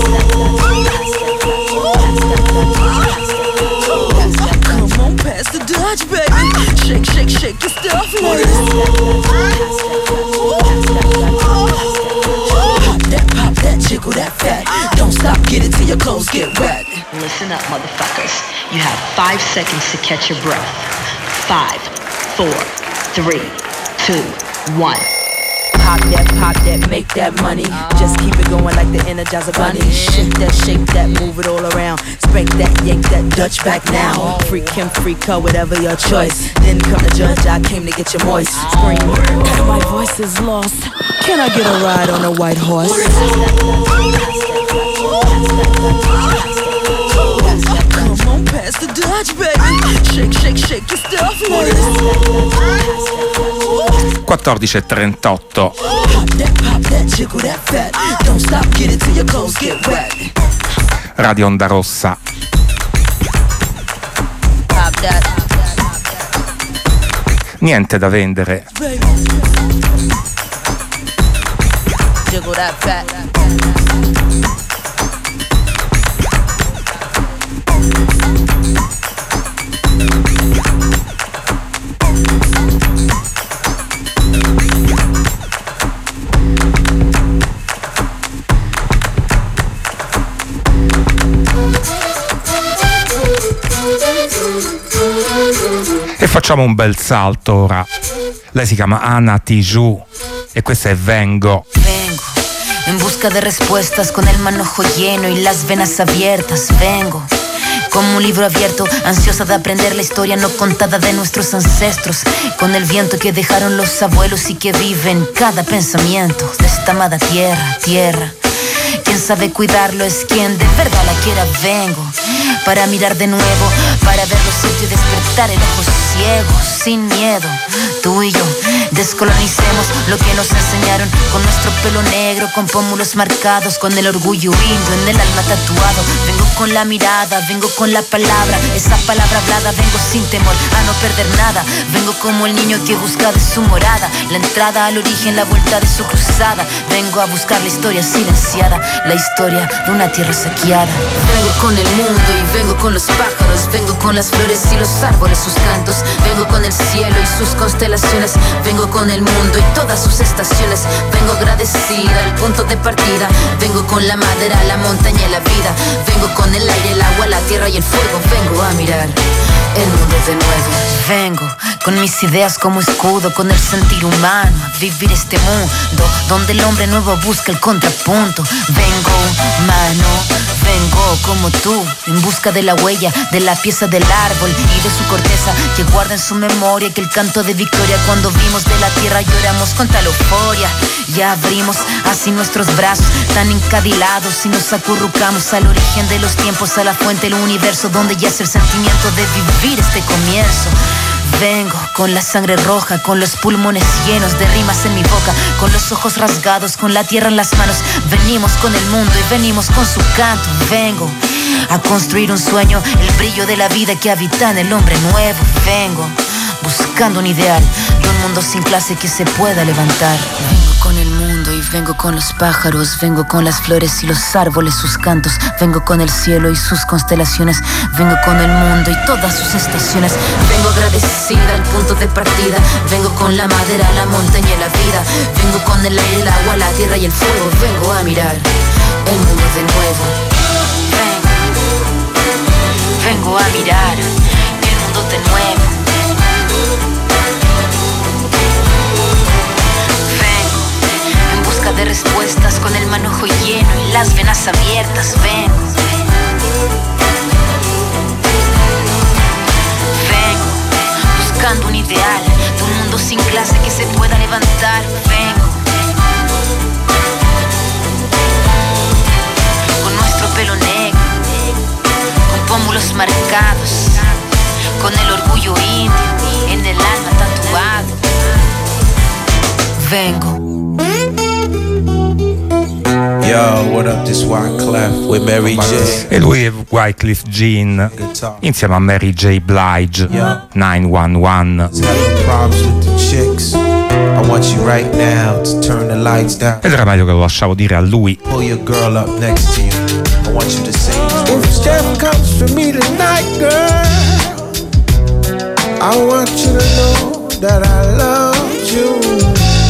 Come on, pass the Dutch, baby. Shake, shake, shake your stuff, ladies. Pop that, jiggle that fat. Don't stop, get it till your clothes get wet. Listen up, motherfuckers. You have 5 seconds to catch your breath. 5, 4, 3, 2, 1. Pop that, make that money. Just keep it going like the Energizer Bunny. Shake that, move it all around. Spank that, yank that Dutch back now. Freak him, freak her, whatever your choice. Then come the judge, I came to get you moist. Scream, my voice is lost. Can I get a ride on a white horse? Come on, pass the Dutch, baby. Shake, shake, shake your stuff, ladies. 14:38. Radio Onda Rossa. Niente da vendere. E facciamo un bel salto ora. Lei si chiama Ana Tijoux e questa è Vengo. Vengo en busca de respuestas con el manojo lleno y las venas abiertas. Vengo como un libro abierto, ansiosa de aprender la historia no contada de nuestros ancestros, con el viento que dejaron los abuelos y que vive en cada pensamiento de esta amada tierra. Quien sabe cuidarlo es quien de verdad la quiera. Vengo para mirar de nuevo, para ver los hechos y despertar el ojo ciego, sin miedo. Tú y yo descolonicemos lo que nos enseñaron, con nuestro pelo negro, con pómulos marcados, con el orgullo indio en el alma tatuado. Vengo con la mirada, vengo con la palabra, esa palabra hablada. Vengo sin temor a no perder nada. Vengo como el niño que busca de su morada, la entrada al origen, la vuelta de su cruzada. Vengo a buscar la historia silenciada, la historia de una tierra saqueada. Vengo con el mundo y vengo con los pájaros, vengo con las flores y los árboles, sus cantos. Vengo con el cielo y sus constelaciones. constelaciones. Vengo con el mundo y todas sus estaciones. Vengo agradecida, el punto de partida. Vengo con la madera, la montaña y la vida. Vengo con el aire, el agua, la tierra y el fuego. Vengo a mirar el mundo de nuevo. Vengo con mis ideas como escudo, con el sentir humano, a vivir este mundo donde el hombre nuevo busca el contrapunto. Vengo humano, vengo como tú, en busca de la huella, de la pieza del árbol y de su corteza, que guarda en su memoria que el canto de victoria cuando vimos de la tierra lloramos con tal euforia. Ya abrimos así nuestros brazos tan encadilados y nos acurrucamos al origen de los tiempos, a la fuente del universo donde yace el sentimiento de vivir este comienzo. Vengo con la sangre roja, con los pulmones llenos de rimas en mi boca, con los ojos rasgados, con la tierra en las manos. Venimos con el mundo y venimos con su canto. Vengo a construir un sueño, el brillo de la vida que habita en el hombre nuevo. Vengo buscando un ideal de un mundo sin clase que se pueda levantar. Vengo con el mundo y vengo con los pájaros. Vengo con las flores y los árboles, sus cantos. Vengo con el cielo y sus constelaciones. Vengo con el mundo y todas sus estaciones. Vengo agradecida al punto de partida. Vengo con la madera, la montaña y la vida. Vengo con el aire, el agua, la tierra y el fuego. Vengo a mirar el mundo de nuevo. Vengo a mirar el mundo de nuevo. De respuestas con el manojo lleno y las venas abiertas. Vengo buscando un ideal de un mundo sin clase que se pueda levantar. Vengo con nuestro pelo negro, con pómulos marcados, con el orgullo indio en el alma tatuado. Vengo. Yo, what up, this Wyclef with Mary J. E lui è Wyclef Jean insieme a Mary J. Blige. 911. I want you right now to turn the lights down. Ed era meglio che lo lasciavo dire a lui. Pull your girl up next to you. I want you to say these words. If death comes for me tonight, girl, I want you to know that I love you.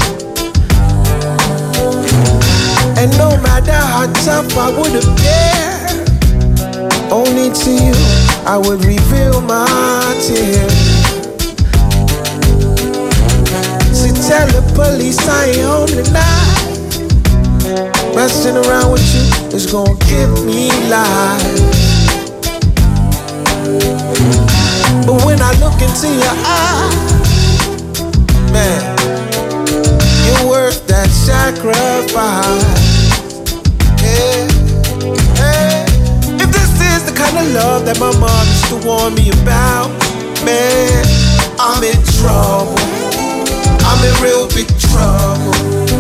And no matter how tough I would appear, only to you I would reveal my tears. So tell the police I ain't home tonight. Messing around with you is gonna give me life. But when I look into your eyes, man, you're worth that sacrifice. Yeah, yeah. If this is the kind of love that my mom used to warn me about, man, I'm in trouble. I'm in real big trouble.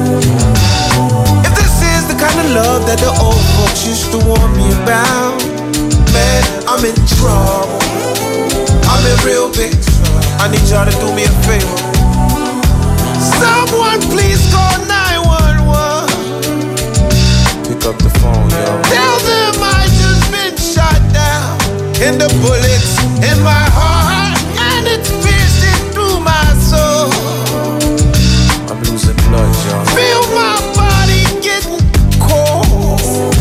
If this is the kind of love that the old folks used to warn me about, man, I'm in trouble. I'm in real big trouble. I need y'all to do me a favor. Someone please call 911. Pick up the phone, yo. Tell them I just been shot down, and the bullets in my heart, and it's piercing through my soul. I'm losing blood, yo. Feel my body getting cold.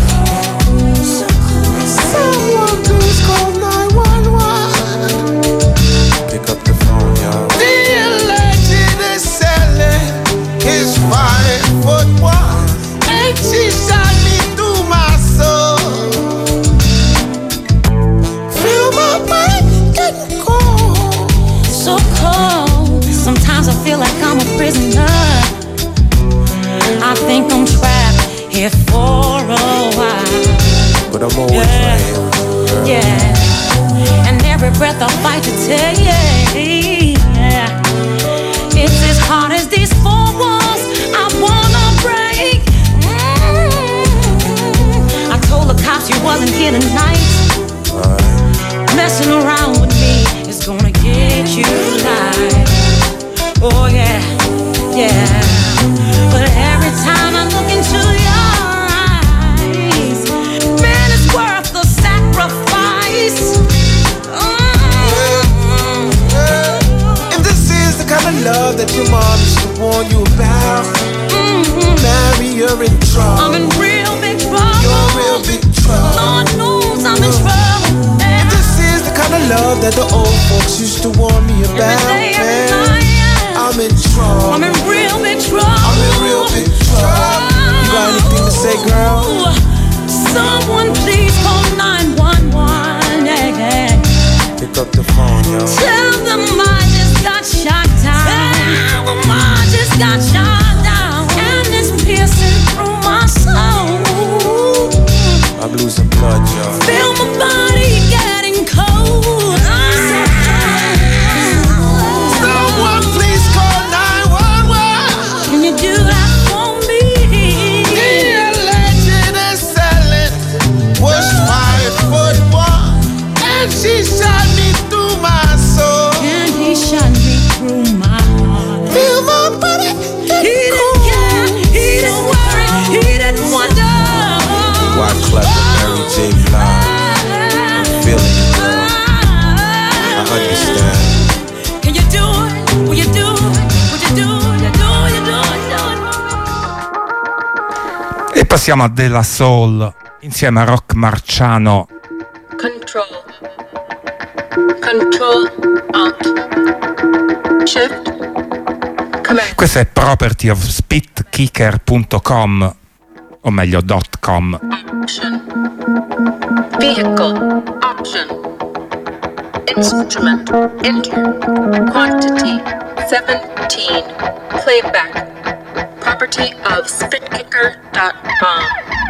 Someone please call 911. Pick up the phone, yo. The legend is selling his 5'1", and she shot me through my soul. Feel my mind getting cold. So cold. Sometimes I feel like I'm a prisoner. I think I'm trapped here for a while. But I'm always right here with you, girl. Yeah. And every breath I fight to tell you, yeah. It's as hard as these four walls I wanna break. I told the cops you wasn't here tonight. Messing around with me is gonna get you live. Oh yeah, yeah. But every time I look into your eyes, man, it's worth the sacrifice. If this is the kind of love you're in trouble. I'm in real big trouble. You're in real big trouble. Lord knows I'm in trouble. And this is the kind of love that the old folks used to warn me about, man. I'm in trouble. I'm in real big trouble. I'm in real big trouble. You got anything to say, girl? Someone please call 911. Yeah. Pick up the phone, yo. Tell them I just got shot down. Tell them I just got shot down. And it's piercing through my soul. I'm losing blood, yo. Feel my body getting cold. Someone please call 911. Can you do that for me? The legend is selling was 5'1", and she shot me through my soul. And he shot me through my heart. Feel my body. He didn't care, he didn't worry, he didn't wonder. Why Clef and Mary J. Blige? I'm feeling you, girl. I understand. Can you do it? Will you do it? Would you do it? You do it, you do it. E passiamo a Della Soul insieme a Rock Marciano. Control. Control. Alt. Shift. Command. Questo è property of spitkicker.com, o meglio .com. Option. Vehicle. Option. Instrument. Enter. Quantity. 17. Playback. Property of spitkicker.com.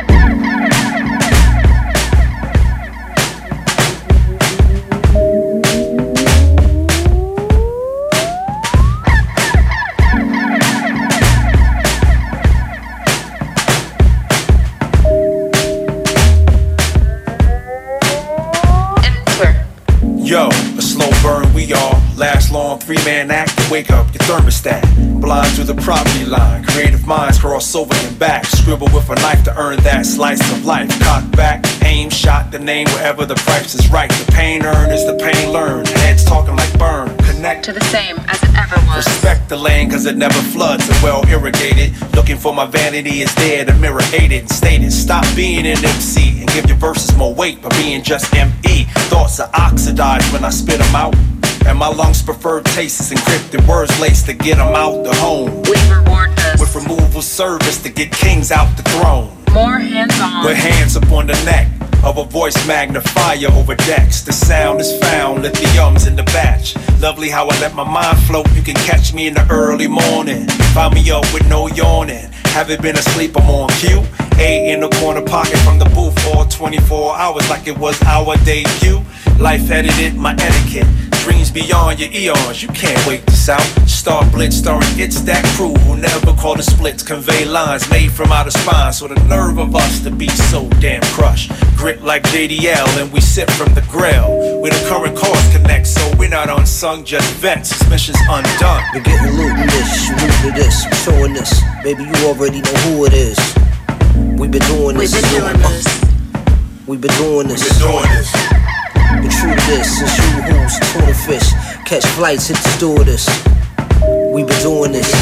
Yo, a slow burn, we all last long, 3-man act to wake up your thermostat. Blind to the property line, creative minds cross over and back. Scribble with a knife to earn that slice of life. Cock back, aim, shot the name wherever the price is right. The pain earned is the pain learned. Heads talking like burn. Connect to the same as it ever was. Respect the lane cause it never floods and well irrigated. Looking for my vanity is there to mirror aided and stated. Stop being an MC and give your verses more weight by being just ME. Thoughts are oxidized when I spit them out. And my lungs prefer tastes is encrypted words laced to get them out the home. We reward this with removal service to get kings out the throne. More hands-on. With hands up on the neck of a voice magnifier over decks. The sound is found, let the youngs in the batch. Lovely how I let my mind float. You can catch me in the early morning. Find me up with no yawning. Haven't been asleep, I'm on cue. A in the corner pocket from the booth all 24 hours like it was our debut. Life edited my etiquette. Dreams beyond your eons, you can't wait this out. Star Blitz starring It's That Crew who never call the splits. Convey lines made from outer spine. So the nerve of us to be so damn crushed. Grit like JDL and we sip from the grail. Where the current cause connects, so we're not unsung, just vents. This mission's undone. You're getting loot in this, you new to this, I'm showing this. Baby, you already know who it is. We've been doing this. We've been doing this. We've been doing this. We've been doing this. Been true to this since you who's tuna fish. Catch flights, hit the stewardess. We've been doing this.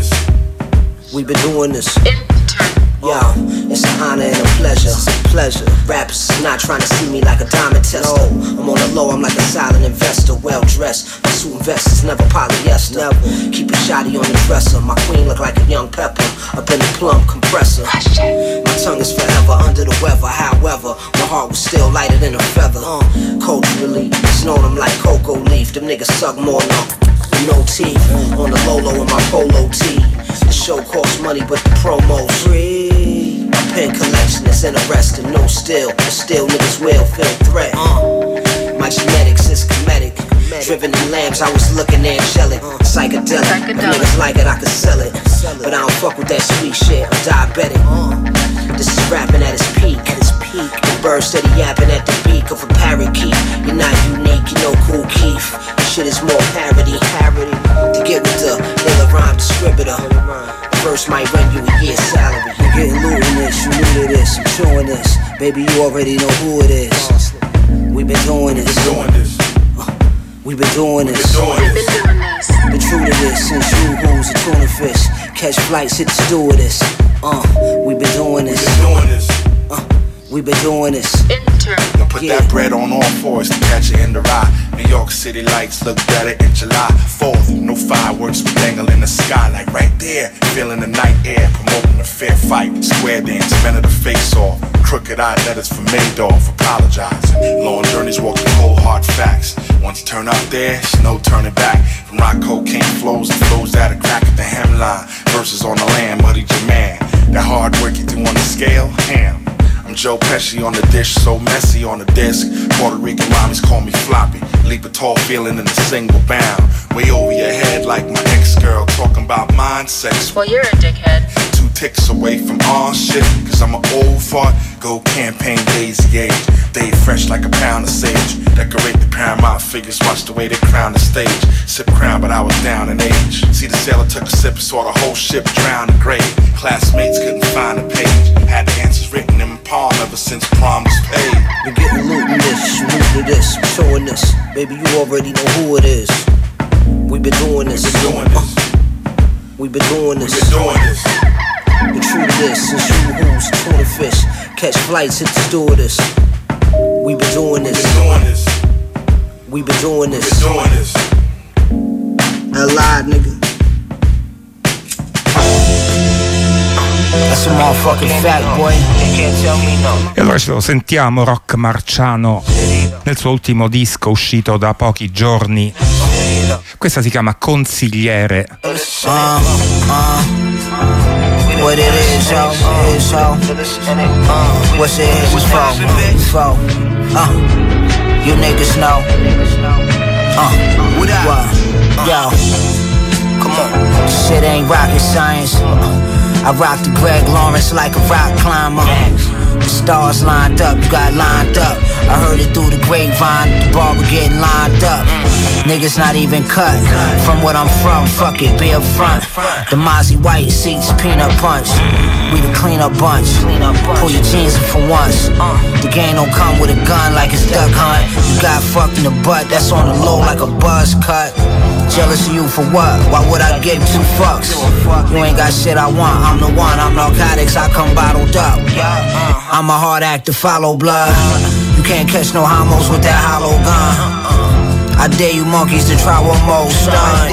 We've been doing this. Yo, it's an honor and a pleasure. Rappers is not trying to see me like a diamond tester. No, I'm on the low, I'm like a silent investor. Well dressed, my suit and vest is never polyester. Never. Keep it shoddy on the dresser. My queen look like a young pepper up in the plum compressor. My tongue is forever under the weather. However, my heart was still lighter than a feather. Culturally, snow them like cocoa leaf. Them niggas suck more than no teeth. On the low in my polo tee. The show costs money, but the promo's free. My pen collection is interesting, no still, but still niggas will feel threat. My genetics is comedic. Driven in lambs, I was looking angelic. Psychedelic. If niggas like it, I could sell it. But I don't fuck with that sweet shit, I'm diabetic. This is rapping at its peak. The bird steady yapping at the beak of a parakeet. You're not unique, you know Cool Keith. This shit is more parody. To get with the Illa Rhyme distributor. First might run you a year's salary. You're getting loot in this, you new to this, I'm showing this. Baby, you already know who it is. We've been doing this. We've been doing this. Been true to this since you who's a tuna fish. Catch flights, hit the stewardess. We've been doing this. We've been doing this. Now put that bread on all fours to catch it in the rye. New York City lights look better in July 4th. No fireworks, we dangle in the sky like right there. Feeling the night air, promoting a fair fight. Square dance, men of the face off. Crooked eye letters from Madoff, apologizing. Long journeys walking cold hard facts. Once turn up there, there's no turning back. From rock cocaine flows and flows out a crack at the hemline. Verses on the land, muddy your man. That hard work you do on the scale, ham. I'm Joe Pesci on the dish, so messy on the disc. Puerto Rican mommies call me floppy. Leap a tall feeling in a single bound. Way over your head like my ex-girl talking about mind sex. Well, you're a dickhead. 2 ticks away from all shit, cause I'm an old fart. Go campaign daisy age. Day fresh like a pound of sage. Decorate the Paramount figures, watch the way they crown the stage. Sip crown, but I was down in age. See the sailor took a sip and saw the whole ship drown in grave. Classmates couldn't find a page. Had the answers written in my palm ever since prom was paid. You're getting loot in this, you new to this, I'm showing this. Baby, you already know who it is. We've been doing this. We've been doing this. You're true to this, since you who's tuna fish. Catch flights, hit the stewardess. We've been doing this. We've been doing this. I lied, nigga. That's a motherfucking fact, boy. Can't tell me no. E allora ce lo sentiamo, Rock Marciano, nel suo ultimo disco uscito da pochi giorni. Questa si chiama Consigliere. What it is, yo, what's it is for? You niggas know. What up? Yo, come on. Shit ain't rocket science. I rock the Greg Lawrence like a rock climber. The stars lined up, you got lined up. I heard it through the grapevine, the barber getting lined up. Niggas not even cut from what I'm from, fuck it, be up front. The Mozzie white seats, peanut punch. We the clean up bunch. Pull your jeans in for once. The game don't come with a gun like it's duck hunt. You got fucked in the butt, that's on the low like a buzz cut. Jealous of you for what? Why would I give 2 fucks? You ain't got shit I want, I'm the one, I'm narcotics, I come bottled up. I'm a hard act to follow blood. You can't catch no homos with that hollow gun. I dare you monkeys to try one more stunt.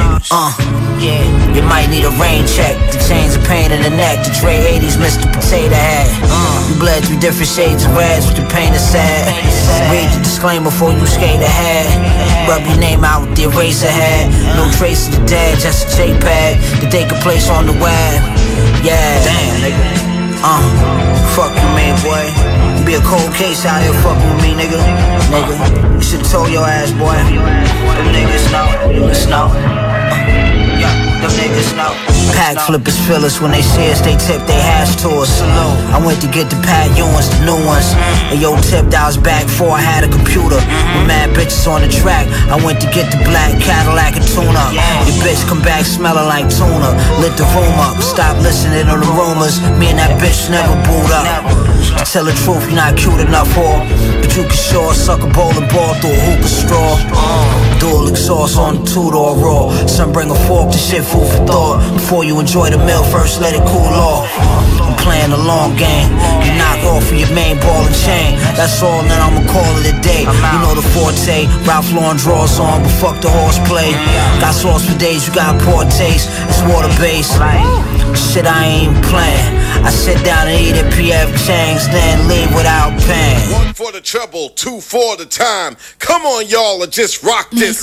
You might need a rain check. The chains of pain in the neck. The Dre 80s Mr. Potato Head. You bled through different shades of reds with the pain is sad. Read the disclaimer before you skate ahead. Rub your name out with the eraser head. No trace of the dead, just a JPEG that they could place on the web. Yeah. Damn, nigga. Fuck you, man, boy. You be a cold case out here fucking with me, nigga. You should've told your ass, boy. Them niggas know. Them niggas know. Pack flippers feel us when they see us, they tip they hash to us. I went to get the Pat Ewins, the new ones. And yo tipped, I was back before I had a computer. With mad bitches on the track, I went to get the black Cadillac and tuna. Your bitch come back smelling like tuna. Lit the room up, stop listening to the rumors. Me and that bitch never boot up. To tell the truth, you're not cute enough for. But you can sure suck a bowling ball through a hoop of straw. Dual exhaust on the 2-door raw. Some bring a fork to shit food for thought. Before you enjoy the meal, first let it cool off. I'm playing the long game. You knock off of your main ball and chain. That's all, then I'ma call it a day. You know the forte, Ralph Lauren draws on, but fuck the horseplay. Got sauce for days, you got poor taste. It's water based. Shit, I ain't playing. I sit down and eat at PF Chang's, then leave without paying. 1 for the treble, 2 for the time. Come on, y'all, and just rock this.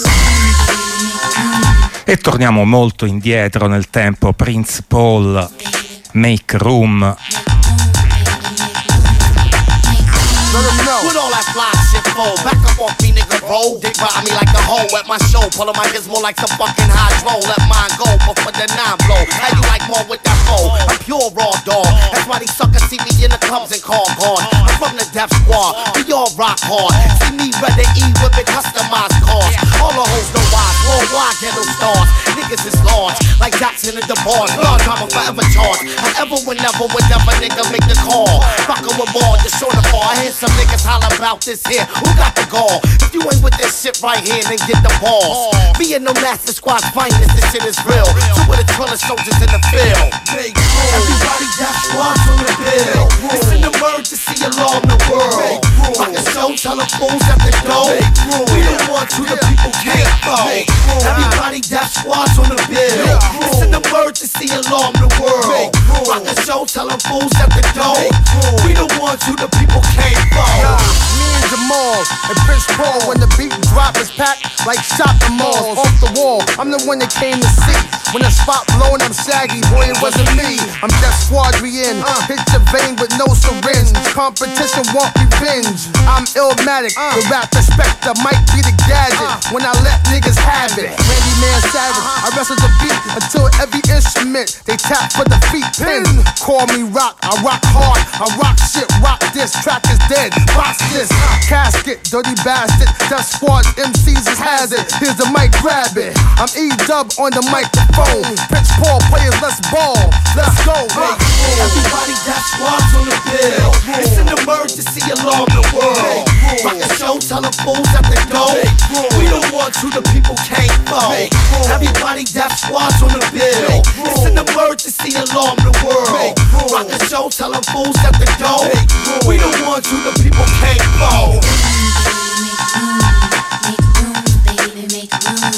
E torniamo molto indietro nel tempo. Prince Paul, Make Room. With all that fly shit for, back up off me, nigga, roll. They ride me like a hoe at my show. Pulling my gizmo like some fucking hydro. Let mine go, but for the 9 blow. How you like more with that foe? I'm pure raw dog. That's why these suckers see me in the clubs and call gone. I'm from the Death Squad, we all rock hard. See me red and E with the customized cars. All the hoes know why, worldwide ghetto stars. Niggas is large, like Jackson and the bars. Blood drama forever charged. However, whenever, nigga make the call. Rockin' with ball, just show the ball. I hear some niggas holler about this here. Who got the gall? If you ain't with this shit right here, then get the balls. Me and no Master Squad finest, this shit is real. So with the 12 soldiers in the field. Everybody ones who the people can't vote. Everybody death squads on the bill. It's an emergency alarm the world. Rock the show, tell them fools at the door. We the ones who the people can't vote. Me and Jamal and Prince Paul, when the beat drop is packed like shopping malls off the wall. I'm the one that came to see. When the spot blowing, I'm Shaggy, boy, it wasn't me. I'm Death Squadron, hit your vein with no syringe. Competition want revenge. I'm Illmatic, the rap inspector might be the gadget. When I let niggas have it, Randy Man Savage, I wrestle the beat until every instrument they tap for the feet pin. Call me rock, I rock hard, I rock shit, rock this. Track is dead, box this, casket, dirty bastard. Death Squad MCs is hazard. Here's the mic, grab it. I'm E-Dub on the microphone. Prince Paul players, let's ball, let's go. Everybody death squads on the bill. It's an emergency alarm the world. Rock the show, tell the fools at the door. We the ones who the people can't vote. Everybody death squads on the bill. It's an emergency alarm the world. Rock the show, tell the fools at the door. We the ones who the people can't vote. Make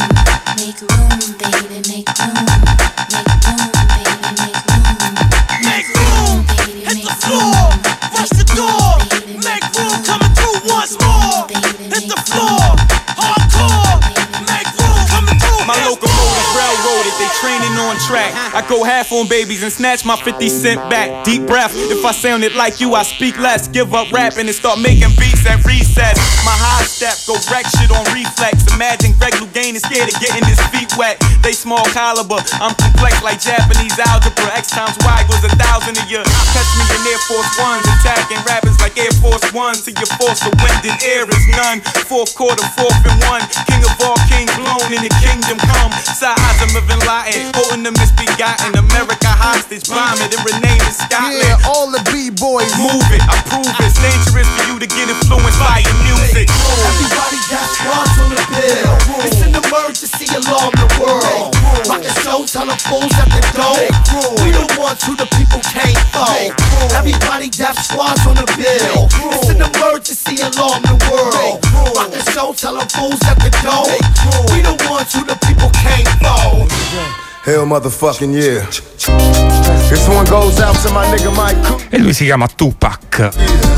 room, baby, make room. Make room, baby, make room. Make room, hit the floor, rush the door. Make room, coming through once more. Hit the floor, hardcore. Make room, coming through. My locomotive's railroaded, they training on track. I go half on babies and snatch my 50 cent back. Deep breath, if I sounded like you, I speak less. Give up rapping and start making beats at recess. My high step, go wreck shit on reflex. Imagine Greg Lougain is scared of getting his feet wet. They small caliber, I'm complex like Japanese algebra. X times Y goes 1,000 a year. Catch me in Air Force Ones, attacking rappers like Air Force One. To your force of wind and air is none. Fourth quarter, 4th and 1. King of all kings, blown in the kingdom come. Size of Bin Laden, holding the misbegotten. America hostage, bomb it and rename it Scotland. Yeah, all the B-boys move it, I prove it. It's dangerous for you to get influenced by your music. Everybody death squads on the bill. It's an emergency alarm the world. Rock the show, tell the fools at the door. We the ones who the people can't vote. Everybody death squads on the bill. It's an emergency alarm the world. Rock the show, tell the fools at the door. We the ones who the people can't vote. Hell motherfucking yeah. This one goes out to my nigga Mike Cook. E lui si chiama Tupac.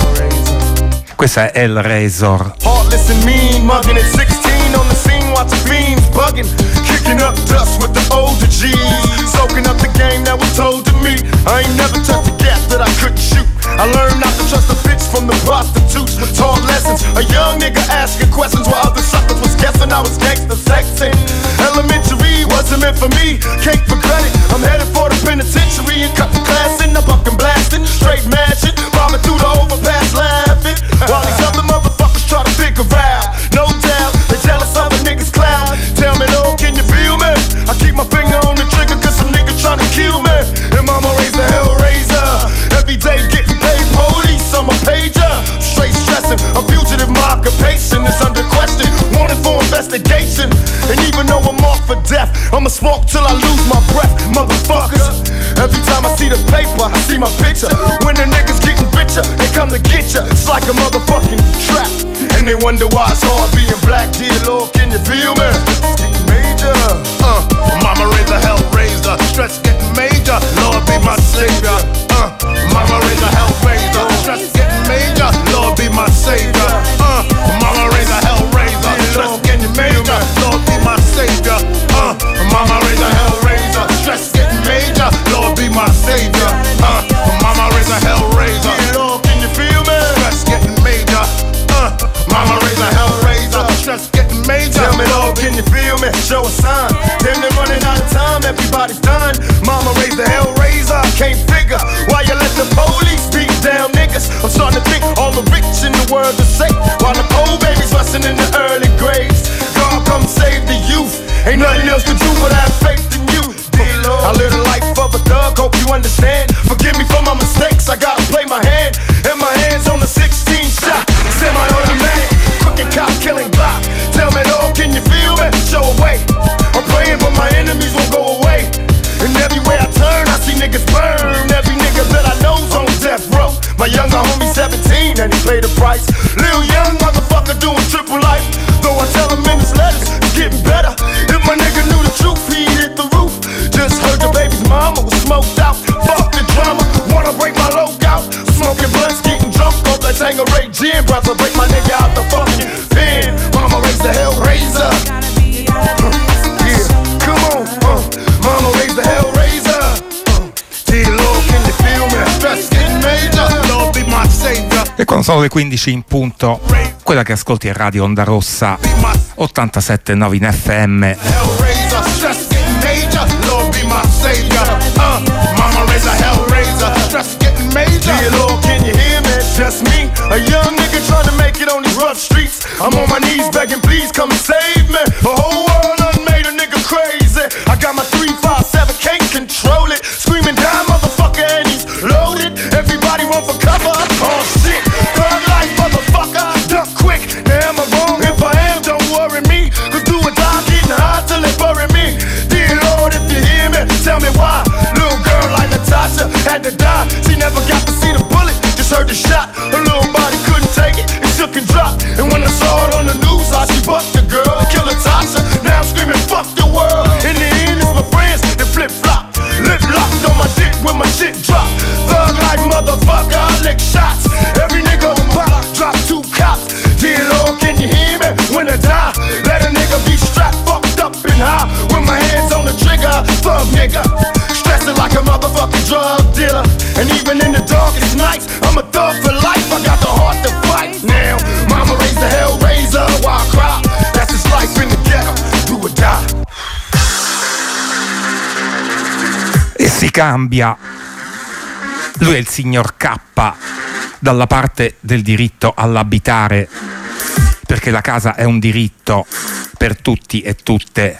Questa è El Razor. Heartless and mean, mugging at 16 on the scene, watching fiends bugging, kicking up dust with the older G's, soaking up the game that was told to me. I ain't never touched a gap that I couldn't shoot. I learned not to trust the bitch from the prostitutes with taught lessons. A young nigga asking questions while other suckers was guessing I was gangster sexing. Elementary wasn't meant for me, can't forget it. I'm headed for the penitentiary and cut the class in. I'm fucking blasting, straight mashing, bombing through the overpass laughing. While these other motherfuckers try to figure out, no doubt, they jealous of a nigga's cloud. Tell me, though, can you feel me? I keep my finger on the trigger cause some niggas tryna kill me. And mama raised the hellraiser. Every day getting paid police, I'm a pager. Straight stressing, a fugitive, my occupation is under question. Wanted for investigation. And even though I'm off for death, I'ma smoke till I lose my breath, motherfuckers. Every time I see the paper, I see my picture. When the niggas getting richer, they come to get ya. It's like a motherfucking trap. And they wonder why it's hard being black. Dear Lord, can you feel me? It's getting major. Mama raised a hellraiser. Stress getting major. Lord be my savior. Mama raised a hellraiser. Stress getting major. Lord be my savior. Mama raised a hellraiser. Stress getting major. Lord be my savior. Mama raised a hellraiser. Stress getting major. Lord be my savior. Mama raised a hellraiser. Lord, can you feel me? Stress getting major. Mama raised a hellraiser. Stress getting major. Tell me, Lord, can you feel me? Show a sign. Then they're running out of time. Everybody's done. Mama raised the hellraiser. Can't figure why you let the police beat down niggas. I'm starting to think all the rich in the world are safe, while the poor babies rusting in the early graves. God come save the youth. Ain't nothing else to do but have faith in you. I live the life of a thug. Hope you understand. E quando sono le 15 in punto, quella che ascolti è Radio Onda Rossa 87.9 in FM. Mama raise a hellraiser, stress getting major. Dear Lord, can you hear me? Just me, a young nigga trying to make it on these rough streets. I'm on my knees begging, please come and save me. The whole world done made a nigga crazy. I got my 357, can't control it. Screaming down, motherfucker, and he's loaded. Everybody run for cover. Oh shit, thug life, motherfucker, duck quick. Now am I wrong? If I am, don't worry me. Cause do or die, getting high till they bury me. Dear Lord, if you hear me, tell me why. Little girl like Natasha had to die. She never got to see the bullet, just heard the shot. Her little body couldn't take it, it shook and dropped. And when I saw it on the news, I she bust the girl and killed Natasha. Now I'm screaming, fuck the world. In the end, it's my friends that flip flop. Lip locked on my dick when my shit drop. Thug like motherfucker, I lick shots. Every nigga on my block drop 2 cops. Dear Lord, can you hear me? When I die, let a nigga be strapped, fucked up and high. With my hands on the trigger, thug nigga. Stressing like a motherfucking drug dealer. And even in the darkest nights, I'm a thug for life. I got the heart to fight now. Mama raised the hellraiser, why I cry? That's his life in the ghetto, do or die. E si cambia. Lui è il signor K, dalla parte del diritto all'abitare, perché la casa è un diritto per tutti e tutte.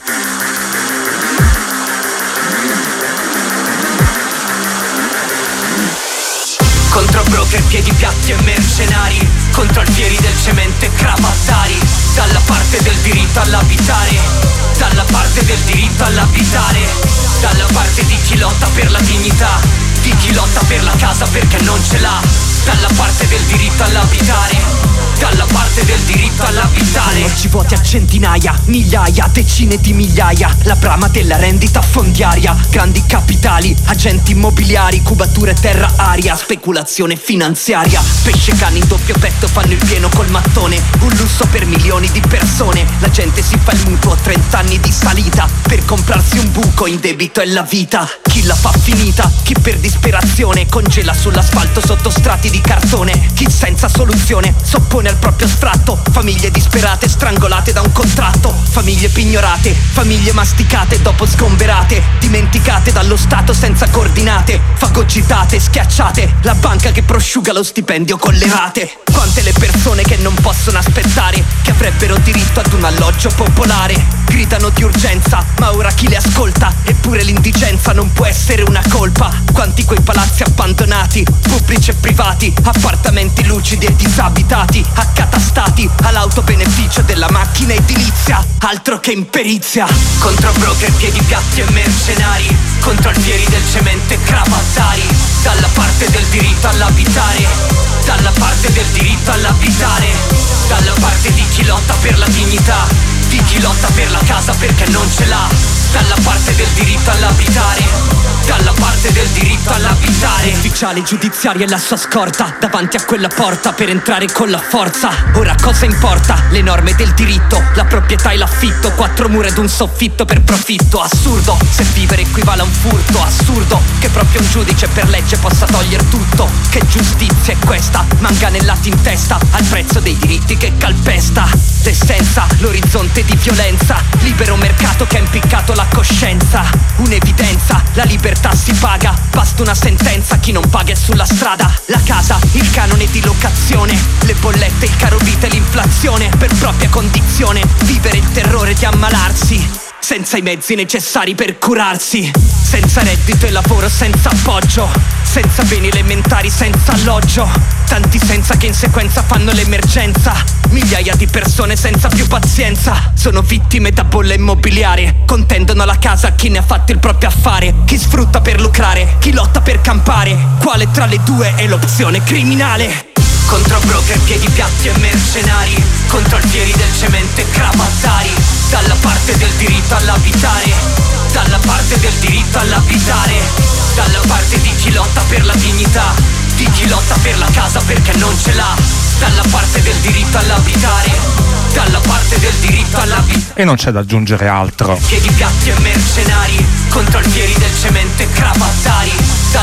Contro broker, piedi piatti e mercenari, contro alfieri del cemento e cravattari. Dalla parte del diritto all'abitare, dalla parte del diritto all'abitare, dalla parte di chi lotta per la dignità, di chi lotta per la casa perché non ce l'ha. Dalla parte del diritto all'abitare, dalla parte del diritto all'abitare. Oggi voti a centinaia, migliaia, decine di migliaia. La brama della rendita fondiaria, grandi capitali, agenti immobiliari, cubature terra-aria, speculazione finanziaria. Pesce cani in doppio petto fanno il pieno col mattone, un lusso per milioni di persone. La gente si fa il mutuo, 30 anni di salita per comprarsi un buco, in debito è la vita. Chi la fa finita, chi per disperazione congela sull'asfalto sotto strati di cartone. Chi senza soluzione soppone al proprio sfratto. Famiglie disperate strangolate da un contratto, famiglie pignorate, famiglie masticate dopo sgomberate, dimenticate dallo Stato senza coordinate, fagocitate, schiacciate, la banca che prosciuga lo stipendio con le rate. Quante le persone che non possono aspettare, che avrebbero diritto ad un alloggio popolare, gridano di urgenza, ma ora chi le ascolta? Eppure l'indigenza non può essere una colpa. Quanti quei palazzi abbandonati, pubblici e privati, appartamenti lucidi e disabitati, accatastati all'autobeneficio della macchina edilizia, altro che imperizia. Contro broker, piedi piatti e mercenari, contro alfieri del cemento e cravattari. Dalla parte del diritto all'abitare, dalla parte del diritto all'abitare, dalla parte di chi lotta per la dignità, di chi lotta per la casa perché non ce l'ha. Dalla parte del diritto all'abitare, dalla parte del diritto all'abitare. L'ufficiale giudiziario è la sua scorta davanti a quella porta per entrare con la forza. Ora cosa importa? Le norme del diritto, la proprietà e l'affitto, 4 mura ed un soffitto per profitto. Assurdo, se vivere equivale a un furto. Assurdo, che proprio un giudice per legge possa togliere tutto. Che giustizia è questa? Manganellati in testa al prezzo dei diritti che calpesta. L'essenza, l'orizzonte di violenza, libero mercato che ha impiccato la coscienza. Un'evidenza, la libertà si paga, basta una sentenza, chi non paga è sulla strada. La casa, il canone di locazione, le bollette, il caro vita e l'inflazione. Per propria condizione, vivere il terrore di ammalarsi senza i mezzi necessari per curarsi, senza reddito e lavoro, senza appoggio, senza beni elementari, senza alloggio. Tanti senza che in sequenza fanno l'emergenza, migliaia di persone senza più pazienza. Sono vittime da bolla immobiliare, contendono la casa a chi ne ha fatto il proprio affare. Chi sfrutta per lucrare, chi lotta per campare. Quale tra le due è l'opzione criminale? Contro broker, piedi piatti e mercenari, contro alfieri del cemento e cravattari. Dalla parte del diritto all'abitare, dalla parte del diritto all'abitare, dalla parte di chi lotta per la dignità, di chi lotta per la casa perché non ce l'ha. Dalla parte del diritto all'abitare, dalla parte del diritto all'abitare. E non c'è da aggiungere altro. Piedi piatti e mercenari, contro alfieri del cemento e cravattari. Dalla parte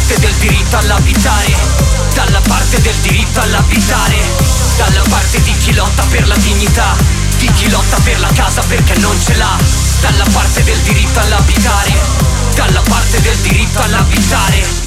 parte del diritto all'abitare, dalla parte del diritto all'abitare, dalla parte di chi lotta per la dignità, di chi lotta per la casa perché non ce l'ha, dalla parte del diritto all'abitare, dalla parte del diritto all'abitare.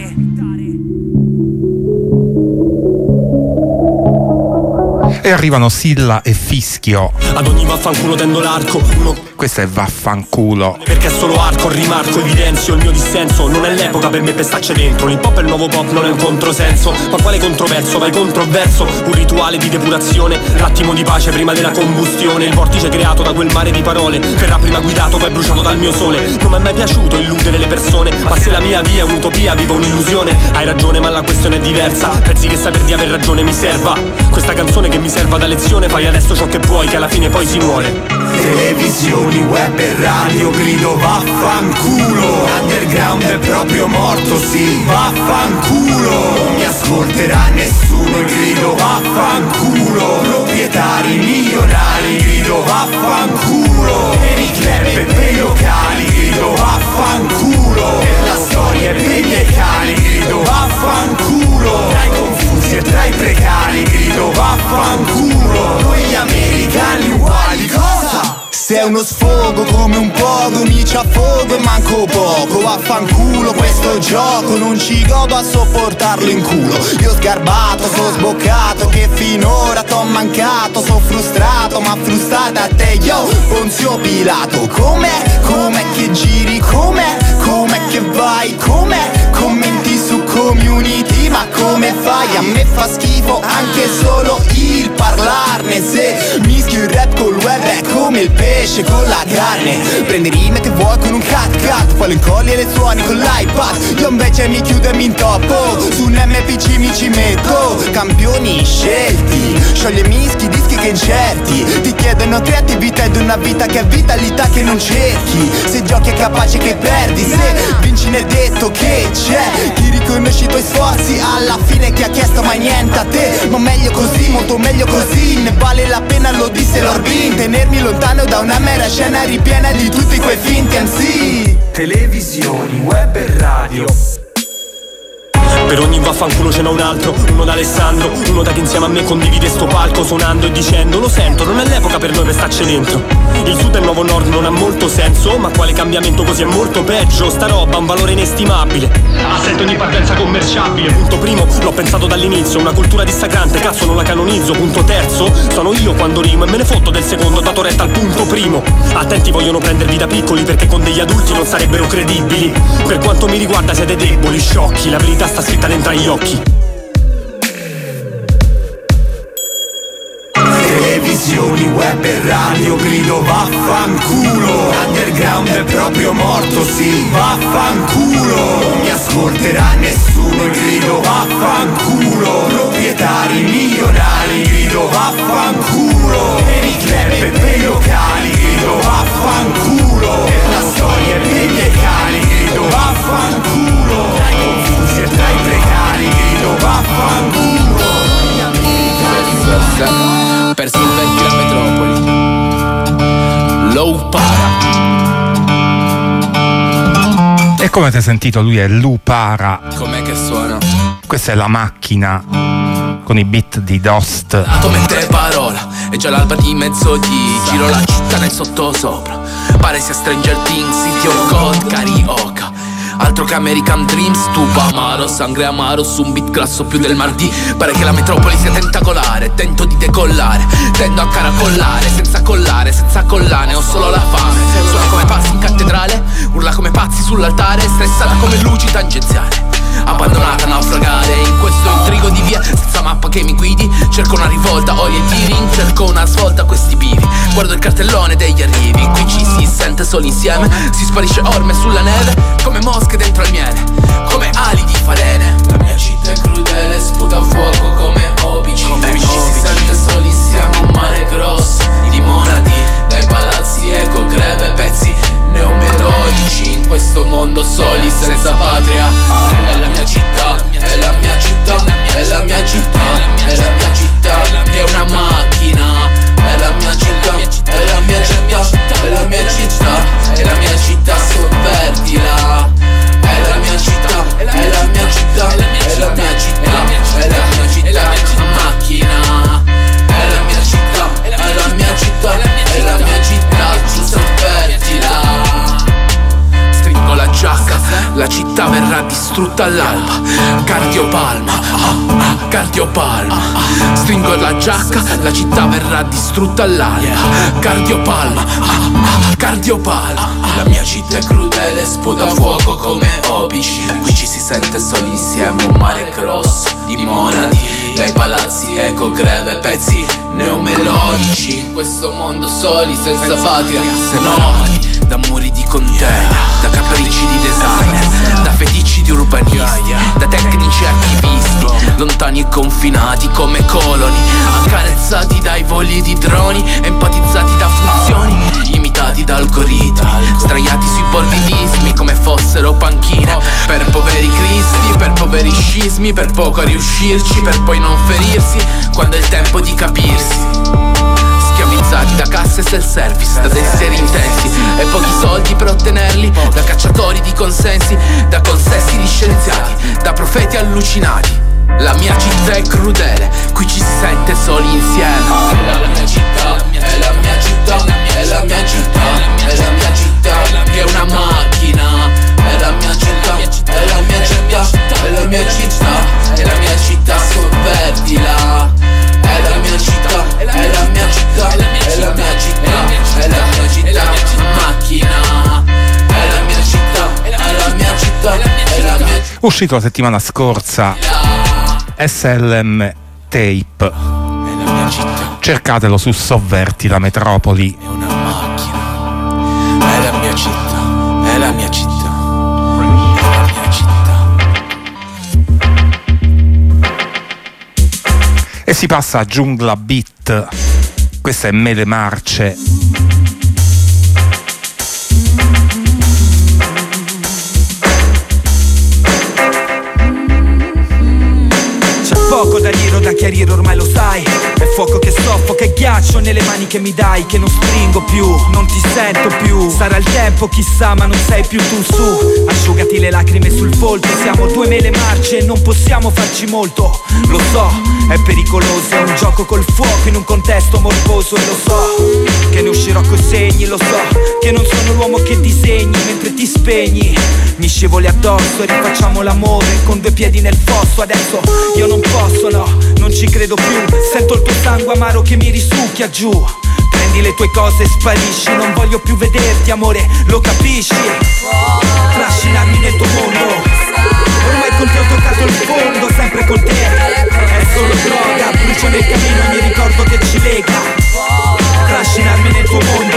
E arrivano Silla e Fischio. Ad ogni vaffanculo tendo l'arco. Questo è Vaffanculo. Perché è solo arco, rimarco, evidenzio il mio dissenso. Non è l'epoca per me per starci dentro. L'hip hop è il nuovo pop, non è un controsenso. Ma quale controverso? Vai controverso. Un rituale di depurazione, l'attimo di pace prima della combustione. Il vortice creato da quel mare di parole, verrà prima guidato poi bruciato dal mio sole. Non mi è mai piaciuto illudere le persone, ma se la mia via è un'utopia, vivo un'illusione. Hai ragione ma la questione è diversa. Pensi che saper di aver ragione mi serva? Questa canzone che mi serva da lezione. Fai adesso ciò che puoi, che alla fine poi si muore. Televisioni, web e radio, grido vaffanculo. Underground è proprio morto, sì, vaffanculo. Non mi ascolterà nessuno, grido vaffanculo. Proprietari milionari, grido vaffanculo. Per i club e per i locali, grido vaffanculo. Per la storia e per gli cani, grido vaffanculo. Tra i confusi e tra i precari, grido vaffanculo. Noi gli americani uguali, cosa? Se è uno sfogo come un pogo, mi ci affogo e manco poco. Vaffanculo questo gioco, non ci godo a sopportarlo in culo. Io sgarbato, so sboccato, che finora t'ho mancato. So frustrato, ma frustata a te, yo, Ponzio Pilato. Com'è? Com'è che giri? Com'è? Com'è che vai? Com'è? Commenti su Community, ma come fai? A me fa schifo anche solo il parlarne. Se mischio il rap col web è come il pesce con la carne. Prendi rime che vuoi con un cut, poi lo incolli e le suoni con l'iPad. Io invece mi chiudo e mi intoppo, su un MPC mi ci metto. Campioni scelti, scioglie mischi, dischi che incerti. Ti chiedono creatività ed una vita che è vitalità che non cerchi. Se giochi è capace che perdi, se vinci ne è detto che c'è chi riconosce i tuoi sforzi alla fine, che ha chiesto mai niente a te. Ma meglio così, molto meglio così, ne vale la pena, lo disse Lorbin. Tenermi lontano da una mera scena ripiena di tutti quei finti MC. Televisioni, web e radio. Per ogni vaffanculo ce n'è un altro, uno da Alessandro, uno da che insieme a me condivide sto palco, suonando e dicendo: lo sento, non è l'epoca per noi per starci dentro. Il sud e il nuovo nord non ha molto senso, ma quale cambiamento, così è molto peggio. Sta roba ha un valore inestimabile, assetto di partenza commerciabile. Punto primo, l'ho pensato dall'inizio, una cultura dissacrante, cazzo non la canonizzo. Punto terzo, sono io quando rimo e me ne fotto del secondo, dato retta al punto primo. Attenti, vogliono prendervi da piccoli perché con degli adulti non sarebbero credibili. Per quanto mi riguarda siete deboli, sciocchi, la verità sta scritta dentro agli occhi. Televisioni, web e radio, grido vaffanculo. Underground è proprio morto, sì, vaffanculo. Non mi ascolterà nessuno, grido vaffanculo. Proprietari milionari, grido vaffanculo. Per i club e per i locali, grido vaffanculo. Per la storia e per gli cani, grido vaffanculo. Tra i confusi e tra i precari, grido vaffanculo. Per sovvertire la metropoli, Low Para. E come avete sentito, lui è Lupara. Com'è che suona? Questa è La Macchina con i beat di Dost. Mentre parola, è già l'alba di mezzodì. Giro la città nel sottosopra, pare sia Stranger Things, City of God, Carioca. Altro che American Dreams, tuba amaro, sangue amaro su un beat grasso più del martedì. Pare che la metropoli sia tentacolare, tento di decollare, tendo a caracollare, senza collane, ho solo la fame. Suona come passi in cattedrale, urla come pazzi sull'altare, stressata come luci tangenziali, abbandonata a naufragare in questo intrigo di via senza mappa che mi guidi. Cerco una rivolta, orienteering, cerco una svolta a questi bivi. Guardo il cartellone degli arrivi, qui ci si sente soli insieme, si sparisce orme sulla neve, come mosche dentro il miele, come ali di falene. La mia città è crudele, sputa fuoco come obici. Ci si sente soli, siamo un mare grosso di limonadi, dai palazzi eco greve, pezzi neomelodici. In questo mondo soli senza patria. È la mia città, è la mia città, è la mia città, è la mia città, è una macchina. È la mia città, è la mia città, è la mia città, è la mia città, sovvertila. È la mia città, è la mia distrutta all'alba. Cardiopalma, cardiopalma. Stringo la giacca, la città verrà distrutta all'alba. Cardiopalma, cardiopalma. La mia città è crudele, sputa fuoco come obici. Qui ci si sente soli insieme, un mare grosso di monadi. Dai palazzi eco greve, pezzi neomelodici. In questo mondo soli, senza patria, se nomadi. Da muri di container, da capricci di designer, da feticci di urbanisti, da tecnici attivisti, lontani e confinati come coloni, accarezzati dai voli di droni, empatizzati da funzioni, imitati da algoritmi, straiati sui bordi di ismi come fossero panchine, per poveri cristi, per poveri scismi, per poco a riuscirci, per poi non ferirsi, quando è il tempo di capirsi. Schiavizzati da casse e self-service, da desideri intensi e pochi soldi per ottenerli, da cacciatori di consensi, da consessi di scienziati, da profeti allucinati. La mia città è crudele, qui ci si sente soli insieme. È la mia città, è la mia città, è la mia città, è la mia città, che è una macchina. È la mia città, è la mia città, è la mia città, è la mia città, sovvertila. È la mia città, è la mia città, è la mia città, è la mia città, macchina. È la mia città, è la mia città, è la mia città. Uscito la settimana scorsa, SLM Tape. Cercatelo su Sovverti la Metropoli. È una macchina. È la mia città, è la mia città. E si passa a Giungla Beat. Questa è Mele Marce. C'è poco da dire o da chiarire, ormai lo sai. È fuoco che soffoca e ghiaccio nelle mani che mi dai, che non stringo più, non ti sento più. Sarà il tempo chissà, ma non sei più tu, su. Asciugati le lacrime sul volto, siamo due mele marce e non possiamo farci molto. Lo so, è pericoloso, è un gioco col fuoco in un contesto morboso. E lo so, che ne uscirò coi segni, lo so, che non sono l'uomo che disegni mentre ti spegni. Mi scivoli addosso e rifacciamo l'amore con due piedi nel fosso. Adesso io non posso, no, non ci credo più. Sento il tuo sangue amaro che mi risucchia giù. Prendi le tue cose e sparisci, non voglio più vederti amore, lo capisci? Trascinarmi nel tuo mondo, ormai con te ho toccato il fondo, sempre con te. È solo droga, brucio nel camino ogni ricordo che ci lega. Trascinarmi nel tuo mondo,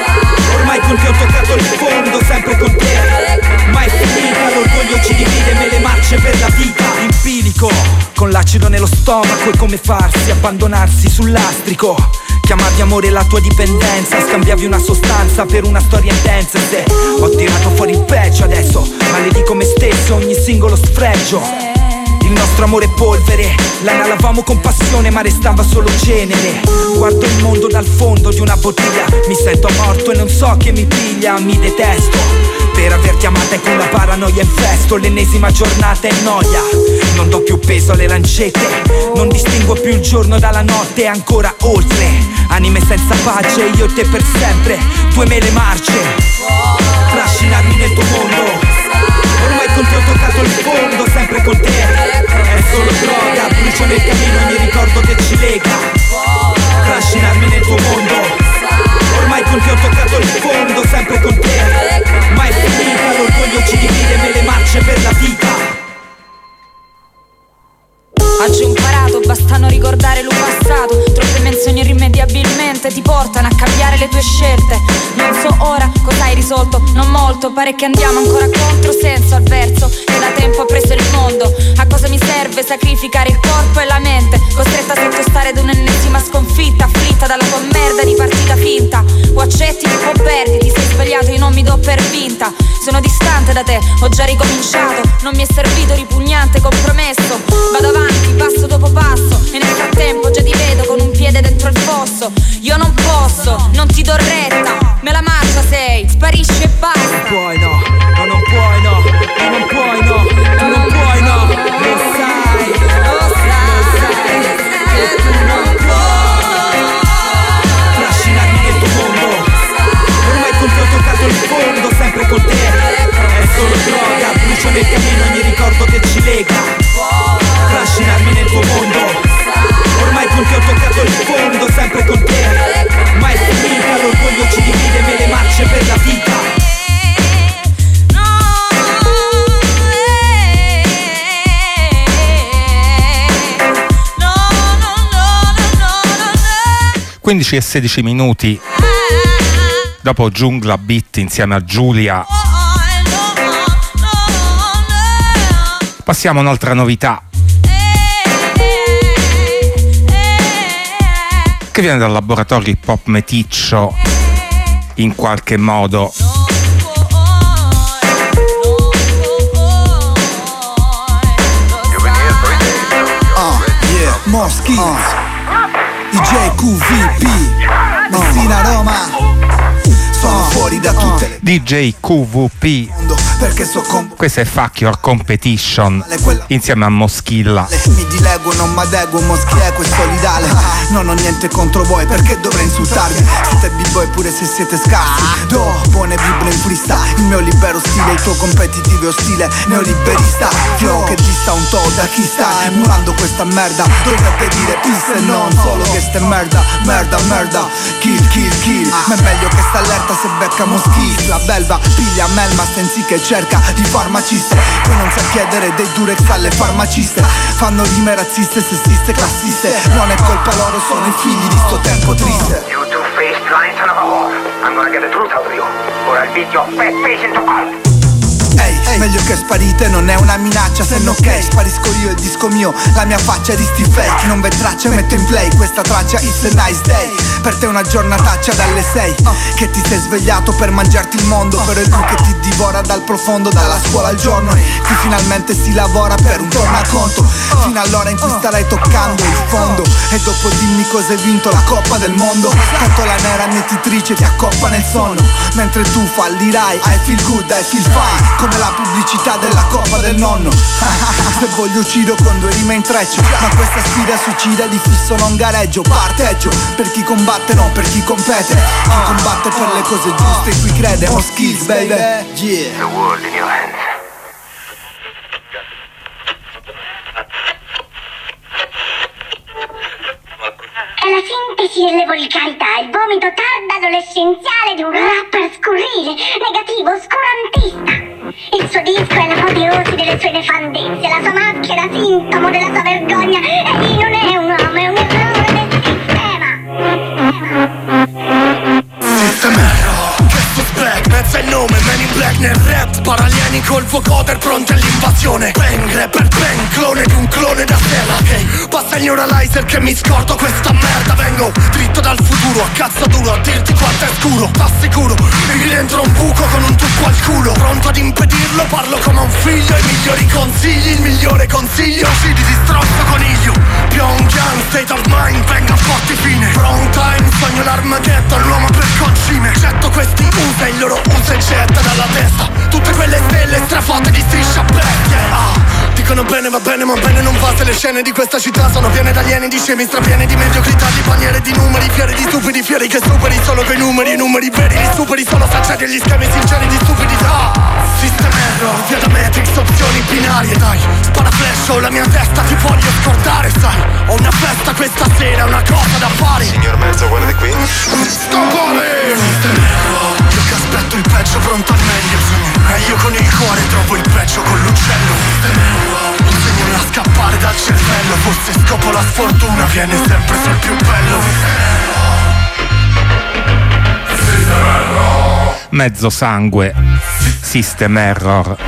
ormai con te ho toccato il fondo, sempre con te. Mai finita, l'orgoglio ci divide, me le marce per la vita. Empirico, con l'acido nello stomaco e come farsi, abbandonarsi sul lastrico. Chiamavi amore la tua dipendenza, scambiavi una sostanza per una storia intensa. Se ho tirato fuori il peggio adesso, maledico me stesso ogni singolo sfregio. Il nostro amore è polvere, la inalavamo con passione ma restava solo cenere. Guardo il mondo dal fondo di una bottiglia, mi sento morto e non so che mi piglia. Mi detesto per averti amata e con la paranoia infesto. L'ennesima giornata è noia, non do più peso alle lancette, non distingo più il giorno dalla notte e ancora oltre. Anime senza pace, io e te per sempre, due mele marce. Trascinarmi nel tuo mondo, ormai con te ho toccato il fondo, sempre con te. È solo droga, brucio nel camino ogni ricordo che ci lega. Trascinarmi nel tuo mondo, ormai con te ho toccato il fondo, sempre con te. Mai finita, l'orgoglio ci divide, me le marce per la vita. Oggi ho imparato, bastano ricordare il passato. Troppe menzioni irrimediabilmente ti portano a cambiare le tue scelte. Non so ora cosa hai risolto, non molto, pare che andiamo ancora a controsenso al verso che da tempo ha preso il mondo. A cosa mi serve sacrificare il corpo e la mente, costretta a sottostare ad un'ennesima sconfitta, afflitta dalla tua merda di partita finta. O accetti o perdi, ti sei sbagliato, io non mi do per vinta. Sono distante da te, ho già ricominciato, non mi è servito ripugnante compromesso. Vado avanti passo dopo passo e nel frattempo già ti vedo con un piede dentro il fosso. Io non posso, non ti do retta, me la marcia sei, sparisci e basta. Non puoi no, no non puoi no, tu non puoi no, tu non puoi no, lo sai che tu non puoi. Trascinarmi nel tuo mondo, ormai con te ho toccato il fondo, sempre con te. È solo droga, brucio nel camino ogni ricordo 15 e 16 minuti dopo Giungla Beat insieme a Giulia. Passiamo a un'altra novità che viene dal laboratorio hip hop meticcio in qualche modo. Moschi, DJ QVP, Messina Roma, sono fuori da tutte le DJ QVP, perché so questa è Fuck Your Competition insieme a Moschilla. mi dilego, non m'adeguo, Moschi equo e solidale. Non ho niente contro voi, perché dovrei insultarvi? Siete b-boy pure se siete scarsi. Do buone vibre in freestyle, il mio libero stile, il tuo competitivo e ostile neoliberista. Flow che dista un to' da chi sta emulando questa merda. Dovrebbe dire peace e non solo che ste merda. Merda, merda, kill, kill, kill. Ma è meglio che sta allerta se becca Moschi. La belva piglia Melma sensi che cerca di farmaciste. Poi non sa chiedere dei Durex alle farmaciste. Fanno rime razziste, sessiste, classiste. Non è colpa loro, sono i figli di sto tempo triste. You two-faced lying son of a whore. I'm gonna get the truth out of you, or I'll beat your fat face into pulp. Ehi, meglio che sparite, non è una minaccia. Se no ok, sparisco io, il disco mio, la mia faccia di sti fake. Non ve traccia, metto in play questa traccia, it's a nice day. Per te una giornataccia dalle 6 che ti sei svegliato per mangiarti il mondo. Però è lui che ti divora dal profondo, dalla scuola al giorno. Qui finalmente si lavora per un tornaconto, fino all'ora in cui starai toccando il fondo. E dopo dimmi cosa hai vinto, la Coppa del Mondo. Tanto la nera mietitrice ti accoppa nel sonno, mentre tu fallirai. I feel good, I feel fine, come la pubblicità della Coppa del nonno. Se voglio uccido con 2 rime in treccio, ma questa sfida suicida di fisso non gareggio. Parteggio per chi combatte, non per chi compete. Chi combatte per le cose giuste in cui crede. Mo skills, baby, yeah. The world in your hands. È la sintesi delle volgarità, il vomito tardo adolescenziale di un rapper scurrile, negativo, oscurantista. Il suo disco è l'apoteosi delle sue nefandezze, la sua macchia è da sintomo della sua vergogna. Egli non è un uomo, è un errore del sistema. Mezza il nome, Man in Black nel rap. Paralieni col vocoder pronti all'invasione. Bang, rapper bang, clone di un clone da terra. Ok, passa il neuralizer che mi scordo questa merda. Vengo dritto dal futuro, a cazzo duro, a dirti quanto è scuro. T'assicuro, vivi dentro un buco con un tuffo al culo. Pronto ad impedirlo, parlo come un figlio. I migliori consigli, il migliore consiglio. Uccidi di stronzo coniglio. Pyongyang, state of mind, venga a forti fine. Wrong time, sogno l'Armageddon, l'uomo per concime. Getto questi usa, il loro usa e getta dalla testa tutte quelle stelle strafotte di striscia bestia. Dicono bene va bene ma bene non va, se le scene di questa città sono piene d'alieni, di scemi strapieni di mediocrità, di paniere di numeri, fieri di stupidi, fieri che superi solo coi numeri, i numeri veri li superi solo se accedi agli schemi sinceri di stupidità. System error, via da Matrix, opzioni binarie, dai, spara flash o la mia testa ti voglio scordare, sai, ho una festa questa sera, una cosa da fare. Signor Mezzo, guarda qui. Stoppare! System error, io che aspetto il peggio pronto al meglio. E io con il cuore trovo il peggio con l'uccello. Un segno a scappare dal cervello. Forse scopo la sfortuna viene sempre sul più bello. Mezzo sangue, System Error.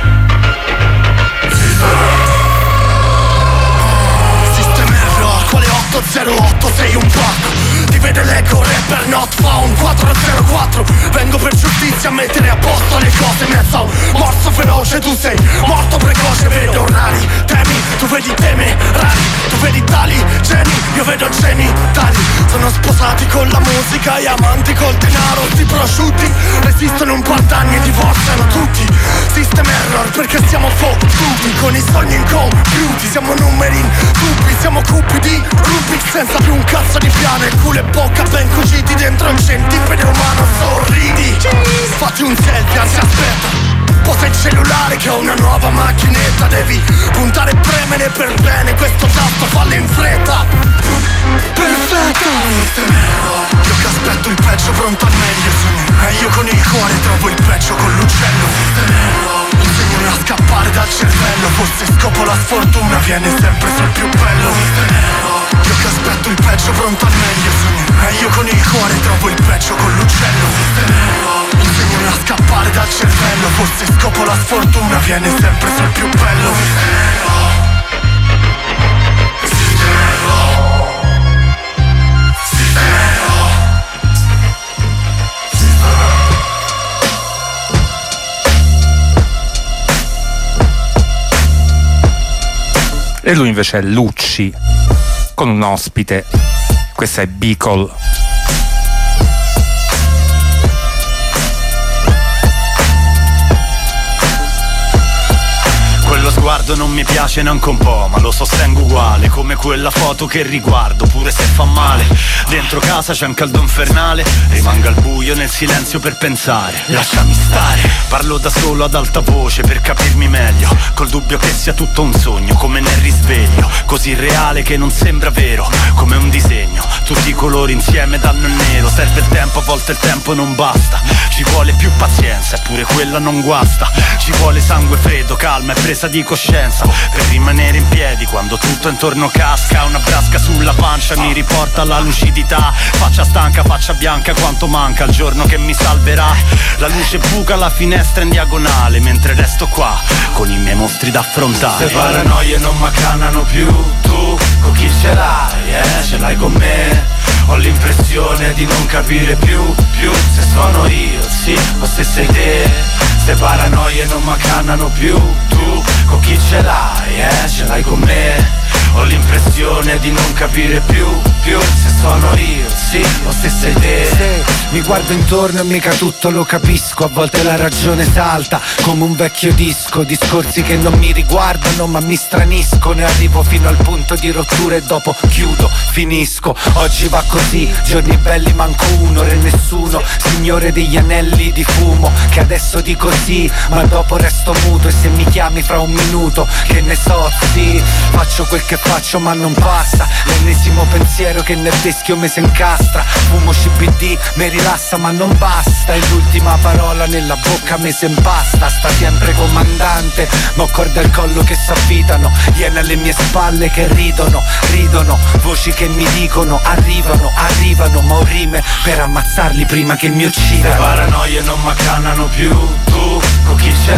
System Error, quale 808 sei un pacco. Ti vede l'eco, rapper not found 404, vengo per giustizia a mettere a posto le cose. Mezzo a un morso feroce, tu sei morto precoce. Vedo rari temi, tu vedi teme rari. Tu vedi tali geni, io vedo geni tali. Sono sposati con la musica e amanti col denaro. Sti prosciutti resistono un par d'anni e divorziano tutti. System error perché siamo fottuti, con i sogni incompiuti. Siamo numeri in dubbi, siamo cupi di Rubik senza più un cazzo di piano. E culo e bocca ben cuciti dentro un centipede umano. Sorridi, fatti un selfie, anzi aspetta. Posa il cellulare che ho una nuova macchinetta. Devi puntare e premere per bene questo tasto, fallo in fretta. Perfetto. Io che aspetto il peggio pronto al meglio. E io con il cuore trovo il peggio con l'uccello. Un segno a scappare dal cervello. Forse scopo la sfortuna viene sempre sul più bello. Io che aspetto aspetto il peggio, pronto al meglio. Sono meglio con il cuore, trovo il peggio con l'uccello. Insegnami a scappare dal cervello, forse scopo la sfortuna, viene sempre sul più bello. E lui invece è Lucci con un ospite. Questa è Bicol. Quello sguardo non mi piace neanche un po', ma lo sostengo uguale, come quella foto che riguardo, pure se fa male. Dentro casa c'è un caldo infernale, rimango al buio nel silenzio per pensare. Lasciami stare, parlo da solo ad alta voce per capirmi meglio, col dubbio che sia tutto un sogno, come nel risveglio, così reale che non sembra vero, come un disegno. Tutti i colori insieme danno il nero, serve il tempo, a volte il tempo non basta. Ci vuole più pazienza, eppure quella non guasta. Ci vuole sangue freddo, calma e presa di coscienza per rimanere in piedi quando tutto intorno casca. Una brasca sulla pancia mi riporta alla lucidità. Faccia stanca, faccia bianca, quanto manca il giorno che mi salverà. La luce buca la finestra in diagonale mentre resto qua con i miei mostri da affrontare. Le paranoie non m'accannano più, tu con chi ce l'hai, ce l'hai con me. Ho l'impressione di non capire più se sono io, sì, o se sei te. Ste paranoie non m'accannano più, tu con chi ce l'hai con me. Ho l'impressione di non capire più se sono io, sì, o se sei te. Se mi guardo intorno e mica tutto lo capisco, a volte la ragione salta come un vecchio disco. Discorsi che non mi riguardano ma mi straniscono, e arrivo fino al punto di rottura e dopo chiudo, finisco. Oggi va così, giorni belli manco uno, re nessuno, signore degli anelli di fumo, che adesso dico sì ma dopo resto muto. E se mi chiami fra un minuto, che ne so, sì, faccio quel che faccio ma non passa. L'ennesimo pensiero che nel teschio me se incastra. Fumo CBD, mi rilassa ma non basta. E l'ultima parola nella bocca me se impasta. Sta sempre comandante, ma ho corde al collo che s'avvitano. Iene alle mie spalle che ridono, voci che mi dicono arrivano, ma ho rime per ammazzarli prima che mi uccidano. Le paranoie non m'accannano più, tu con chi ce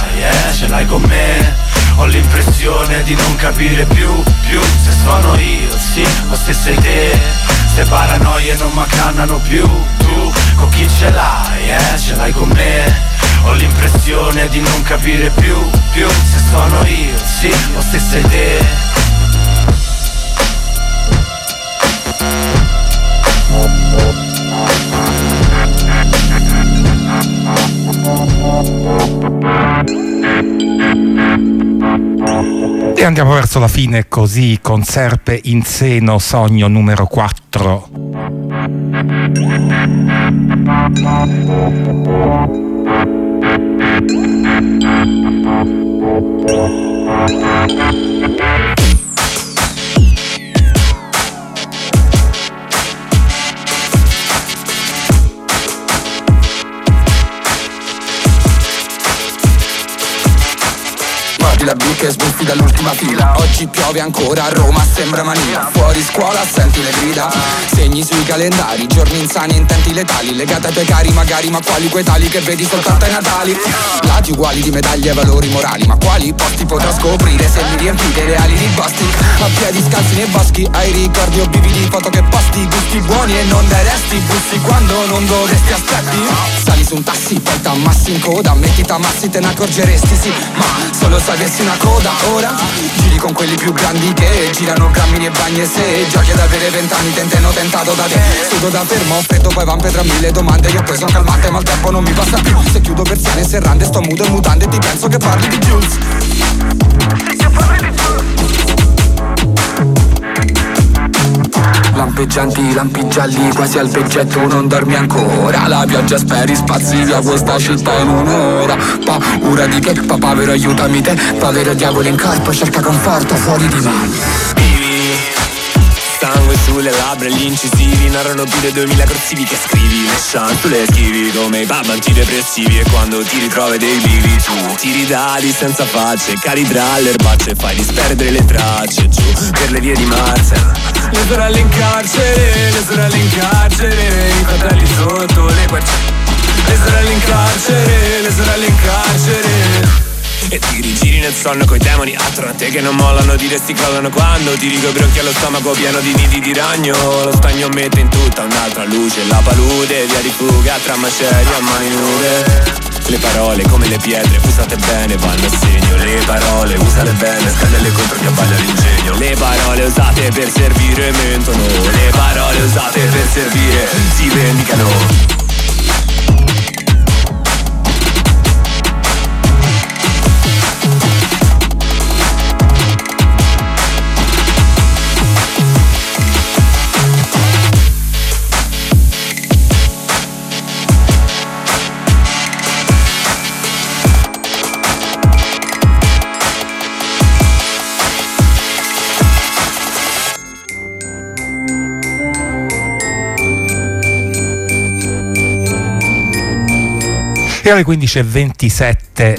l'hai con me. Ho l'impressione di non capire più se sono io, sì, o se sei te. Ste paranoie non m'accannano più, tu con chi ce l'hai con me. Ho l'impressione di non capire più se sono io, sì, o se sei te. E andiamo verso la fine così, con Serpe in seno, sogno numero 4. La blu che sbuffi dall'ultima fila. Oggi piove ancora a Roma, sembra mania. Fuori scuola senti le grida, segni sui calendari, giorni insani, intenti letali, legati ai tuoi cari magari, ma quali quei tali che vedi soltanto ai Natali. Lati uguali di medaglie e valori morali, ma quali posti potrò scoprire se mi riempite i reali di basti. A piedi scalzi nei boschi, ai ricordi o brividi, foto che posti, gusti buoni e non dai resti, bussi quando non dovresti aspetti. Sali su un tassi, poi t'ammassi in coda, metti t'ammassi, te ne accorgeresti sì, ma solo sai che una coda ora. Giri con quelli più grandi che girano grammini e bagni, e se giochi ad avere 20 anni tenteno tentato da te. Sudo da fermo, freddo poi vampe tra mille domande. Io ho preso un calmante ma il tempo non mi passa più. Se chiudo persiane e serrande sto muto e mutande, ti penso che parli di Jules. Lampeggianti, lampi gialli, quasi al veggetto non dormi ancora. La pioggia speri, spazi via questa città in un'ora. Paura di che? Papà vero aiutami te. Povero diavolo in corpo, cerca conforto fuori di me. Sangue sulle labbra e gli incisivi narrano più dei 2000 corsivi che scrivi. Le chance le scrivi come i pub antidepressivi. E quando ti ritrovi dei bivi tu tiri dadi senza facce, cari tra le erbacce, fai disperdere le tracce giù per le vie di Marte. Le sorelle in carcere, le sorelle in carcere, i fratelli sotto le querce. Le sorelle in carcere, le sorelle in carcere. E ti rigiri nel sonno coi demoni attorno a te che non mollano, ti resti crollano quando ti dico bronchi allo stomaco pieno di nidi di ragno. Lo stagno mette in tutta un'altra luce, la palude, via di fuga tra macerie a mani nude. Le parole come le pietre usate bene vanno a segno. Le parole usate bene scandelle contro chi abbaglia l'ingegno. Le parole usate per servire mentono. Le parole usate per servire si vendicano. E alle 15:27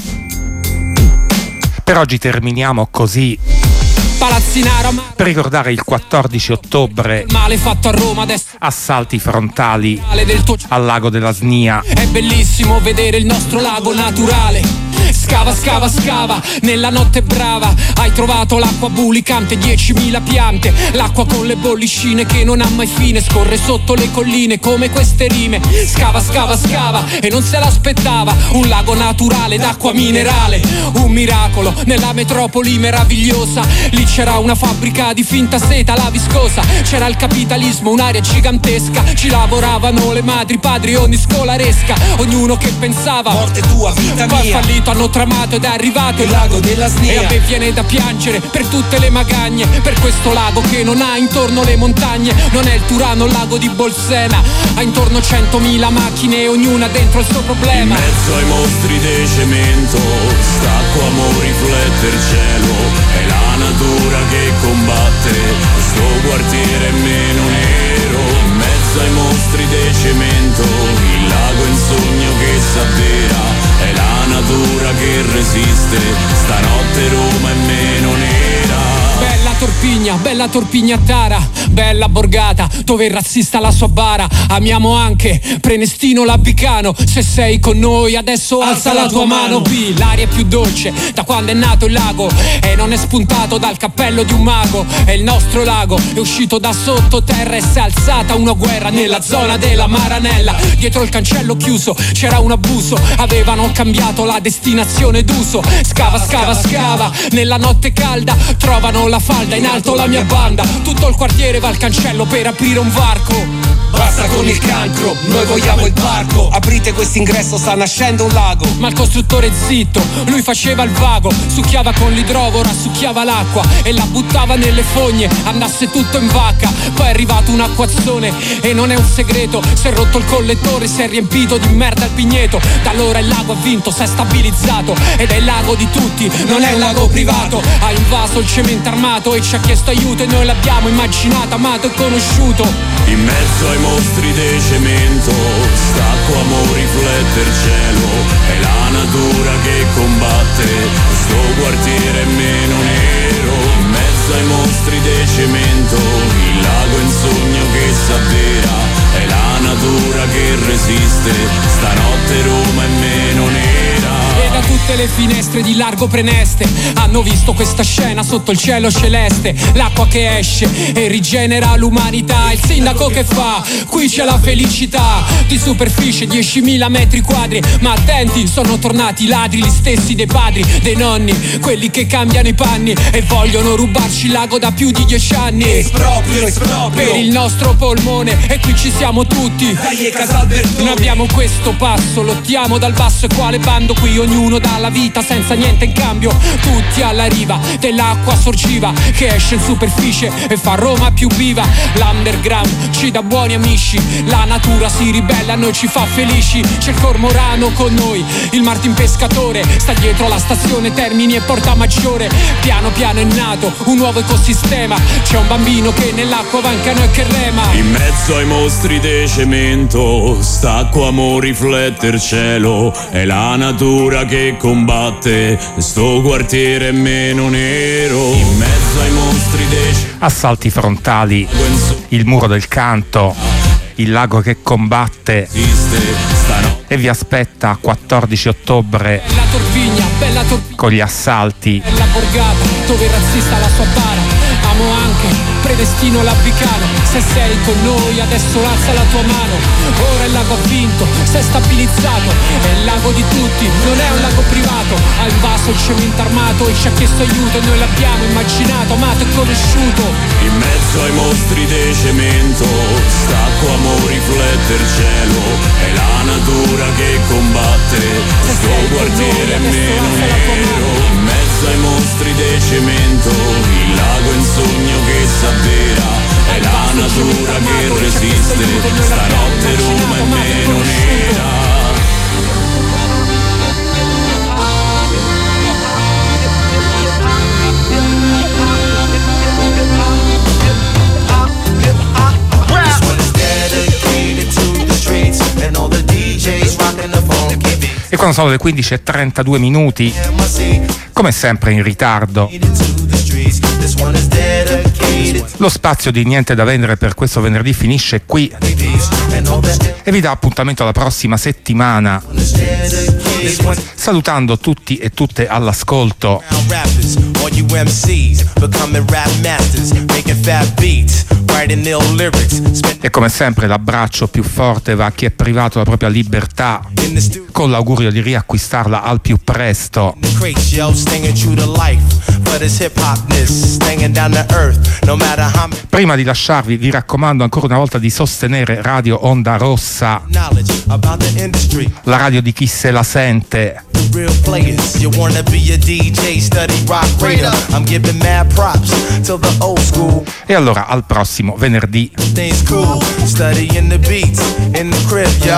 per oggi terminiamo così. Palazzinaro per ricordare il 14 ottobre male fatto a Roma adesso. Assalti frontali al lago della Snia. È bellissimo vedere il nostro lago naturale. Scava, scava, scava, nella notte brava hai trovato l'acqua bulicante, 10.000 piante. L'acqua con le bollicine che non ha mai fine, scorre sotto le colline come queste rime. Scava, scava, scava e non se l'aspettava. Un lago naturale d'acqua minerale, un miracolo nella metropoli meravigliosa. Lì c'era una fabbrica di finta seta, la viscosa. C'era il capitalismo, un'area gigantesca. Ci lavoravano le madri, padri, ogni scolaresca. Ognuno che pensava morte tua, vita mia. Poi fallito hanno tramato ed è arrivato il lago della Snia. E a me viene da piangere per tutte le magagne, per questo lago che non ha intorno le montagne. Non è il Turano, il lago di Bolsena, ha intorno 100.000 macchine, ognuna dentro il suo problema. In mezzo ai mostri di cemento, stacco amore, riflette il cielo. È la natura che combatte, questo quartiere è meno nero. In mezzo ai mostri di cemento, il lago è un sogno che s'avvera. È la natura che resiste, stanotte Roma è meno nera. Bella Torpigna Tara, bella borgata, dove il razzista ha la sua bara. Amiamo anche Prenestino Labicano, se sei con noi adesso alza la tua mano. B, l'aria è più dolce da quando è nato il lago e non è spuntato dal cappello di un mago. È il nostro lago, è uscito da sottoterra e si è alzata una guerra nella zona della Maranella. Dietro il cancello chiuso c'era un abuso, avevano cambiato la destinazione d'uso. Scava, scava, scava, nella notte calda trovano la falda, in alto la mia banda. Tutto il quartiere va al cancello per aprire un varco. Basta con il cancro, noi vogliamo il parco. Aprite quest'ingresso, sta nascendo un lago. Ma il costruttore zitto, lui faceva il vago. Succhiava con l'idrovora, succhiava l'acqua e la buttava nelle fogne, andasse tutto in vacca. Poi è arrivato un acquazzone e non è un segreto. Si è rotto il collettore, si è riempito di merda il pigneto. Da allora il lago ha vinto, si è stabilizzato ed è il lago di tutti, non è un lago privato. Ha invaso il cemento armato e ci ha chiesto aiuto e noi l'abbiamo immaginato, amato e conosciuto. In mezzo ai mostri di cemento, stacco amore, riflette il cielo. È la natura che combatte, questo quartiere è meno nero. In mezzo ai mostri di cemento, il lago è un sogno che s'avvera. È la natura che resiste, stanotte Roma è meno nera. E da tutte le finestre di largo Preneste hanno visto questa scena sotto il cielo celeste. L'acqua che esce e rigenera l'umanità. Il sindaco che fa, qui c'è la felicità. Di superficie 10.000 metri quadri. Ma attenti, sono tornati i ladri, gli stessi dei padri, dei nonni, quelli che cambiano i panni e vogliono rubarci il lago da più di 10 anni. Esproprio per il nostro polmone, e qui ci siamo tutti. Dai, Casalbertone. Noi abbiamo questo passo, lottiamo dal basso e quale bando qui ognuno dà la vita senza niente in cambio. Tutti alla riva dell'acqua sorgiva che esce in superficie e fa Roma più viva. L'underground ci dà buoni amici, la natura si ribella, noi ci fa felici. C'è il cormorano con noi, il Martin pescatore sta dietro la stazione Termini e Porta Maggiore. Piano piano è nato un nuovo ecosistema. C'è un bambino che nell'acqua va in canoa e che rema. In mezzo ai mostri di cemento, stacco amore, riflette il cielo. È la natura che combatte, sto quartiere è meno nero. In mezzo ai mostri di cemento. assalti frontali, il muro del canto, il lago che combatte, e vi aspetta 14 ottobre con gli assalti. La borgata dove il razzista la sua bara. Amo anche, predestino l'abricano. Se sei con noi adesso alza la tua mano. Ora il lago ha vinto, si è stabilizzato. È il lago di tutti, non è un lago privato. Ha il vaso, il cemento armato e ci ha chiesto aiuto. E noi l'abbiamo immaginato, amato e conosciuto. In mezzo ai mostri di cemento stacco amore, riflette il cielo. È la natura che combatte questo quartiere meno nero. In mezzo ai mostri di cemento il lago in sogno che s'avvera. È la natura che resiste, stanotte Roma è meno nera. E quando sono le 15:32 minuti, come sempre in ritardo, lo spazio di Niente da Vendere per questo venerdì finisce qui e vi dà appuntamento alla prossima settimana, salutando tutti e tutte all'ascolto. E come sempre l'abbraccio più forte va a chi è privato della propria libertà, con l'augurio di riacquistarla al più presto. Prima di lasciarvi vi raccomando ancora una volta di sostenere Radio Onda Rossa, la radio di chi se la sente. E allora al prossimo venerdì.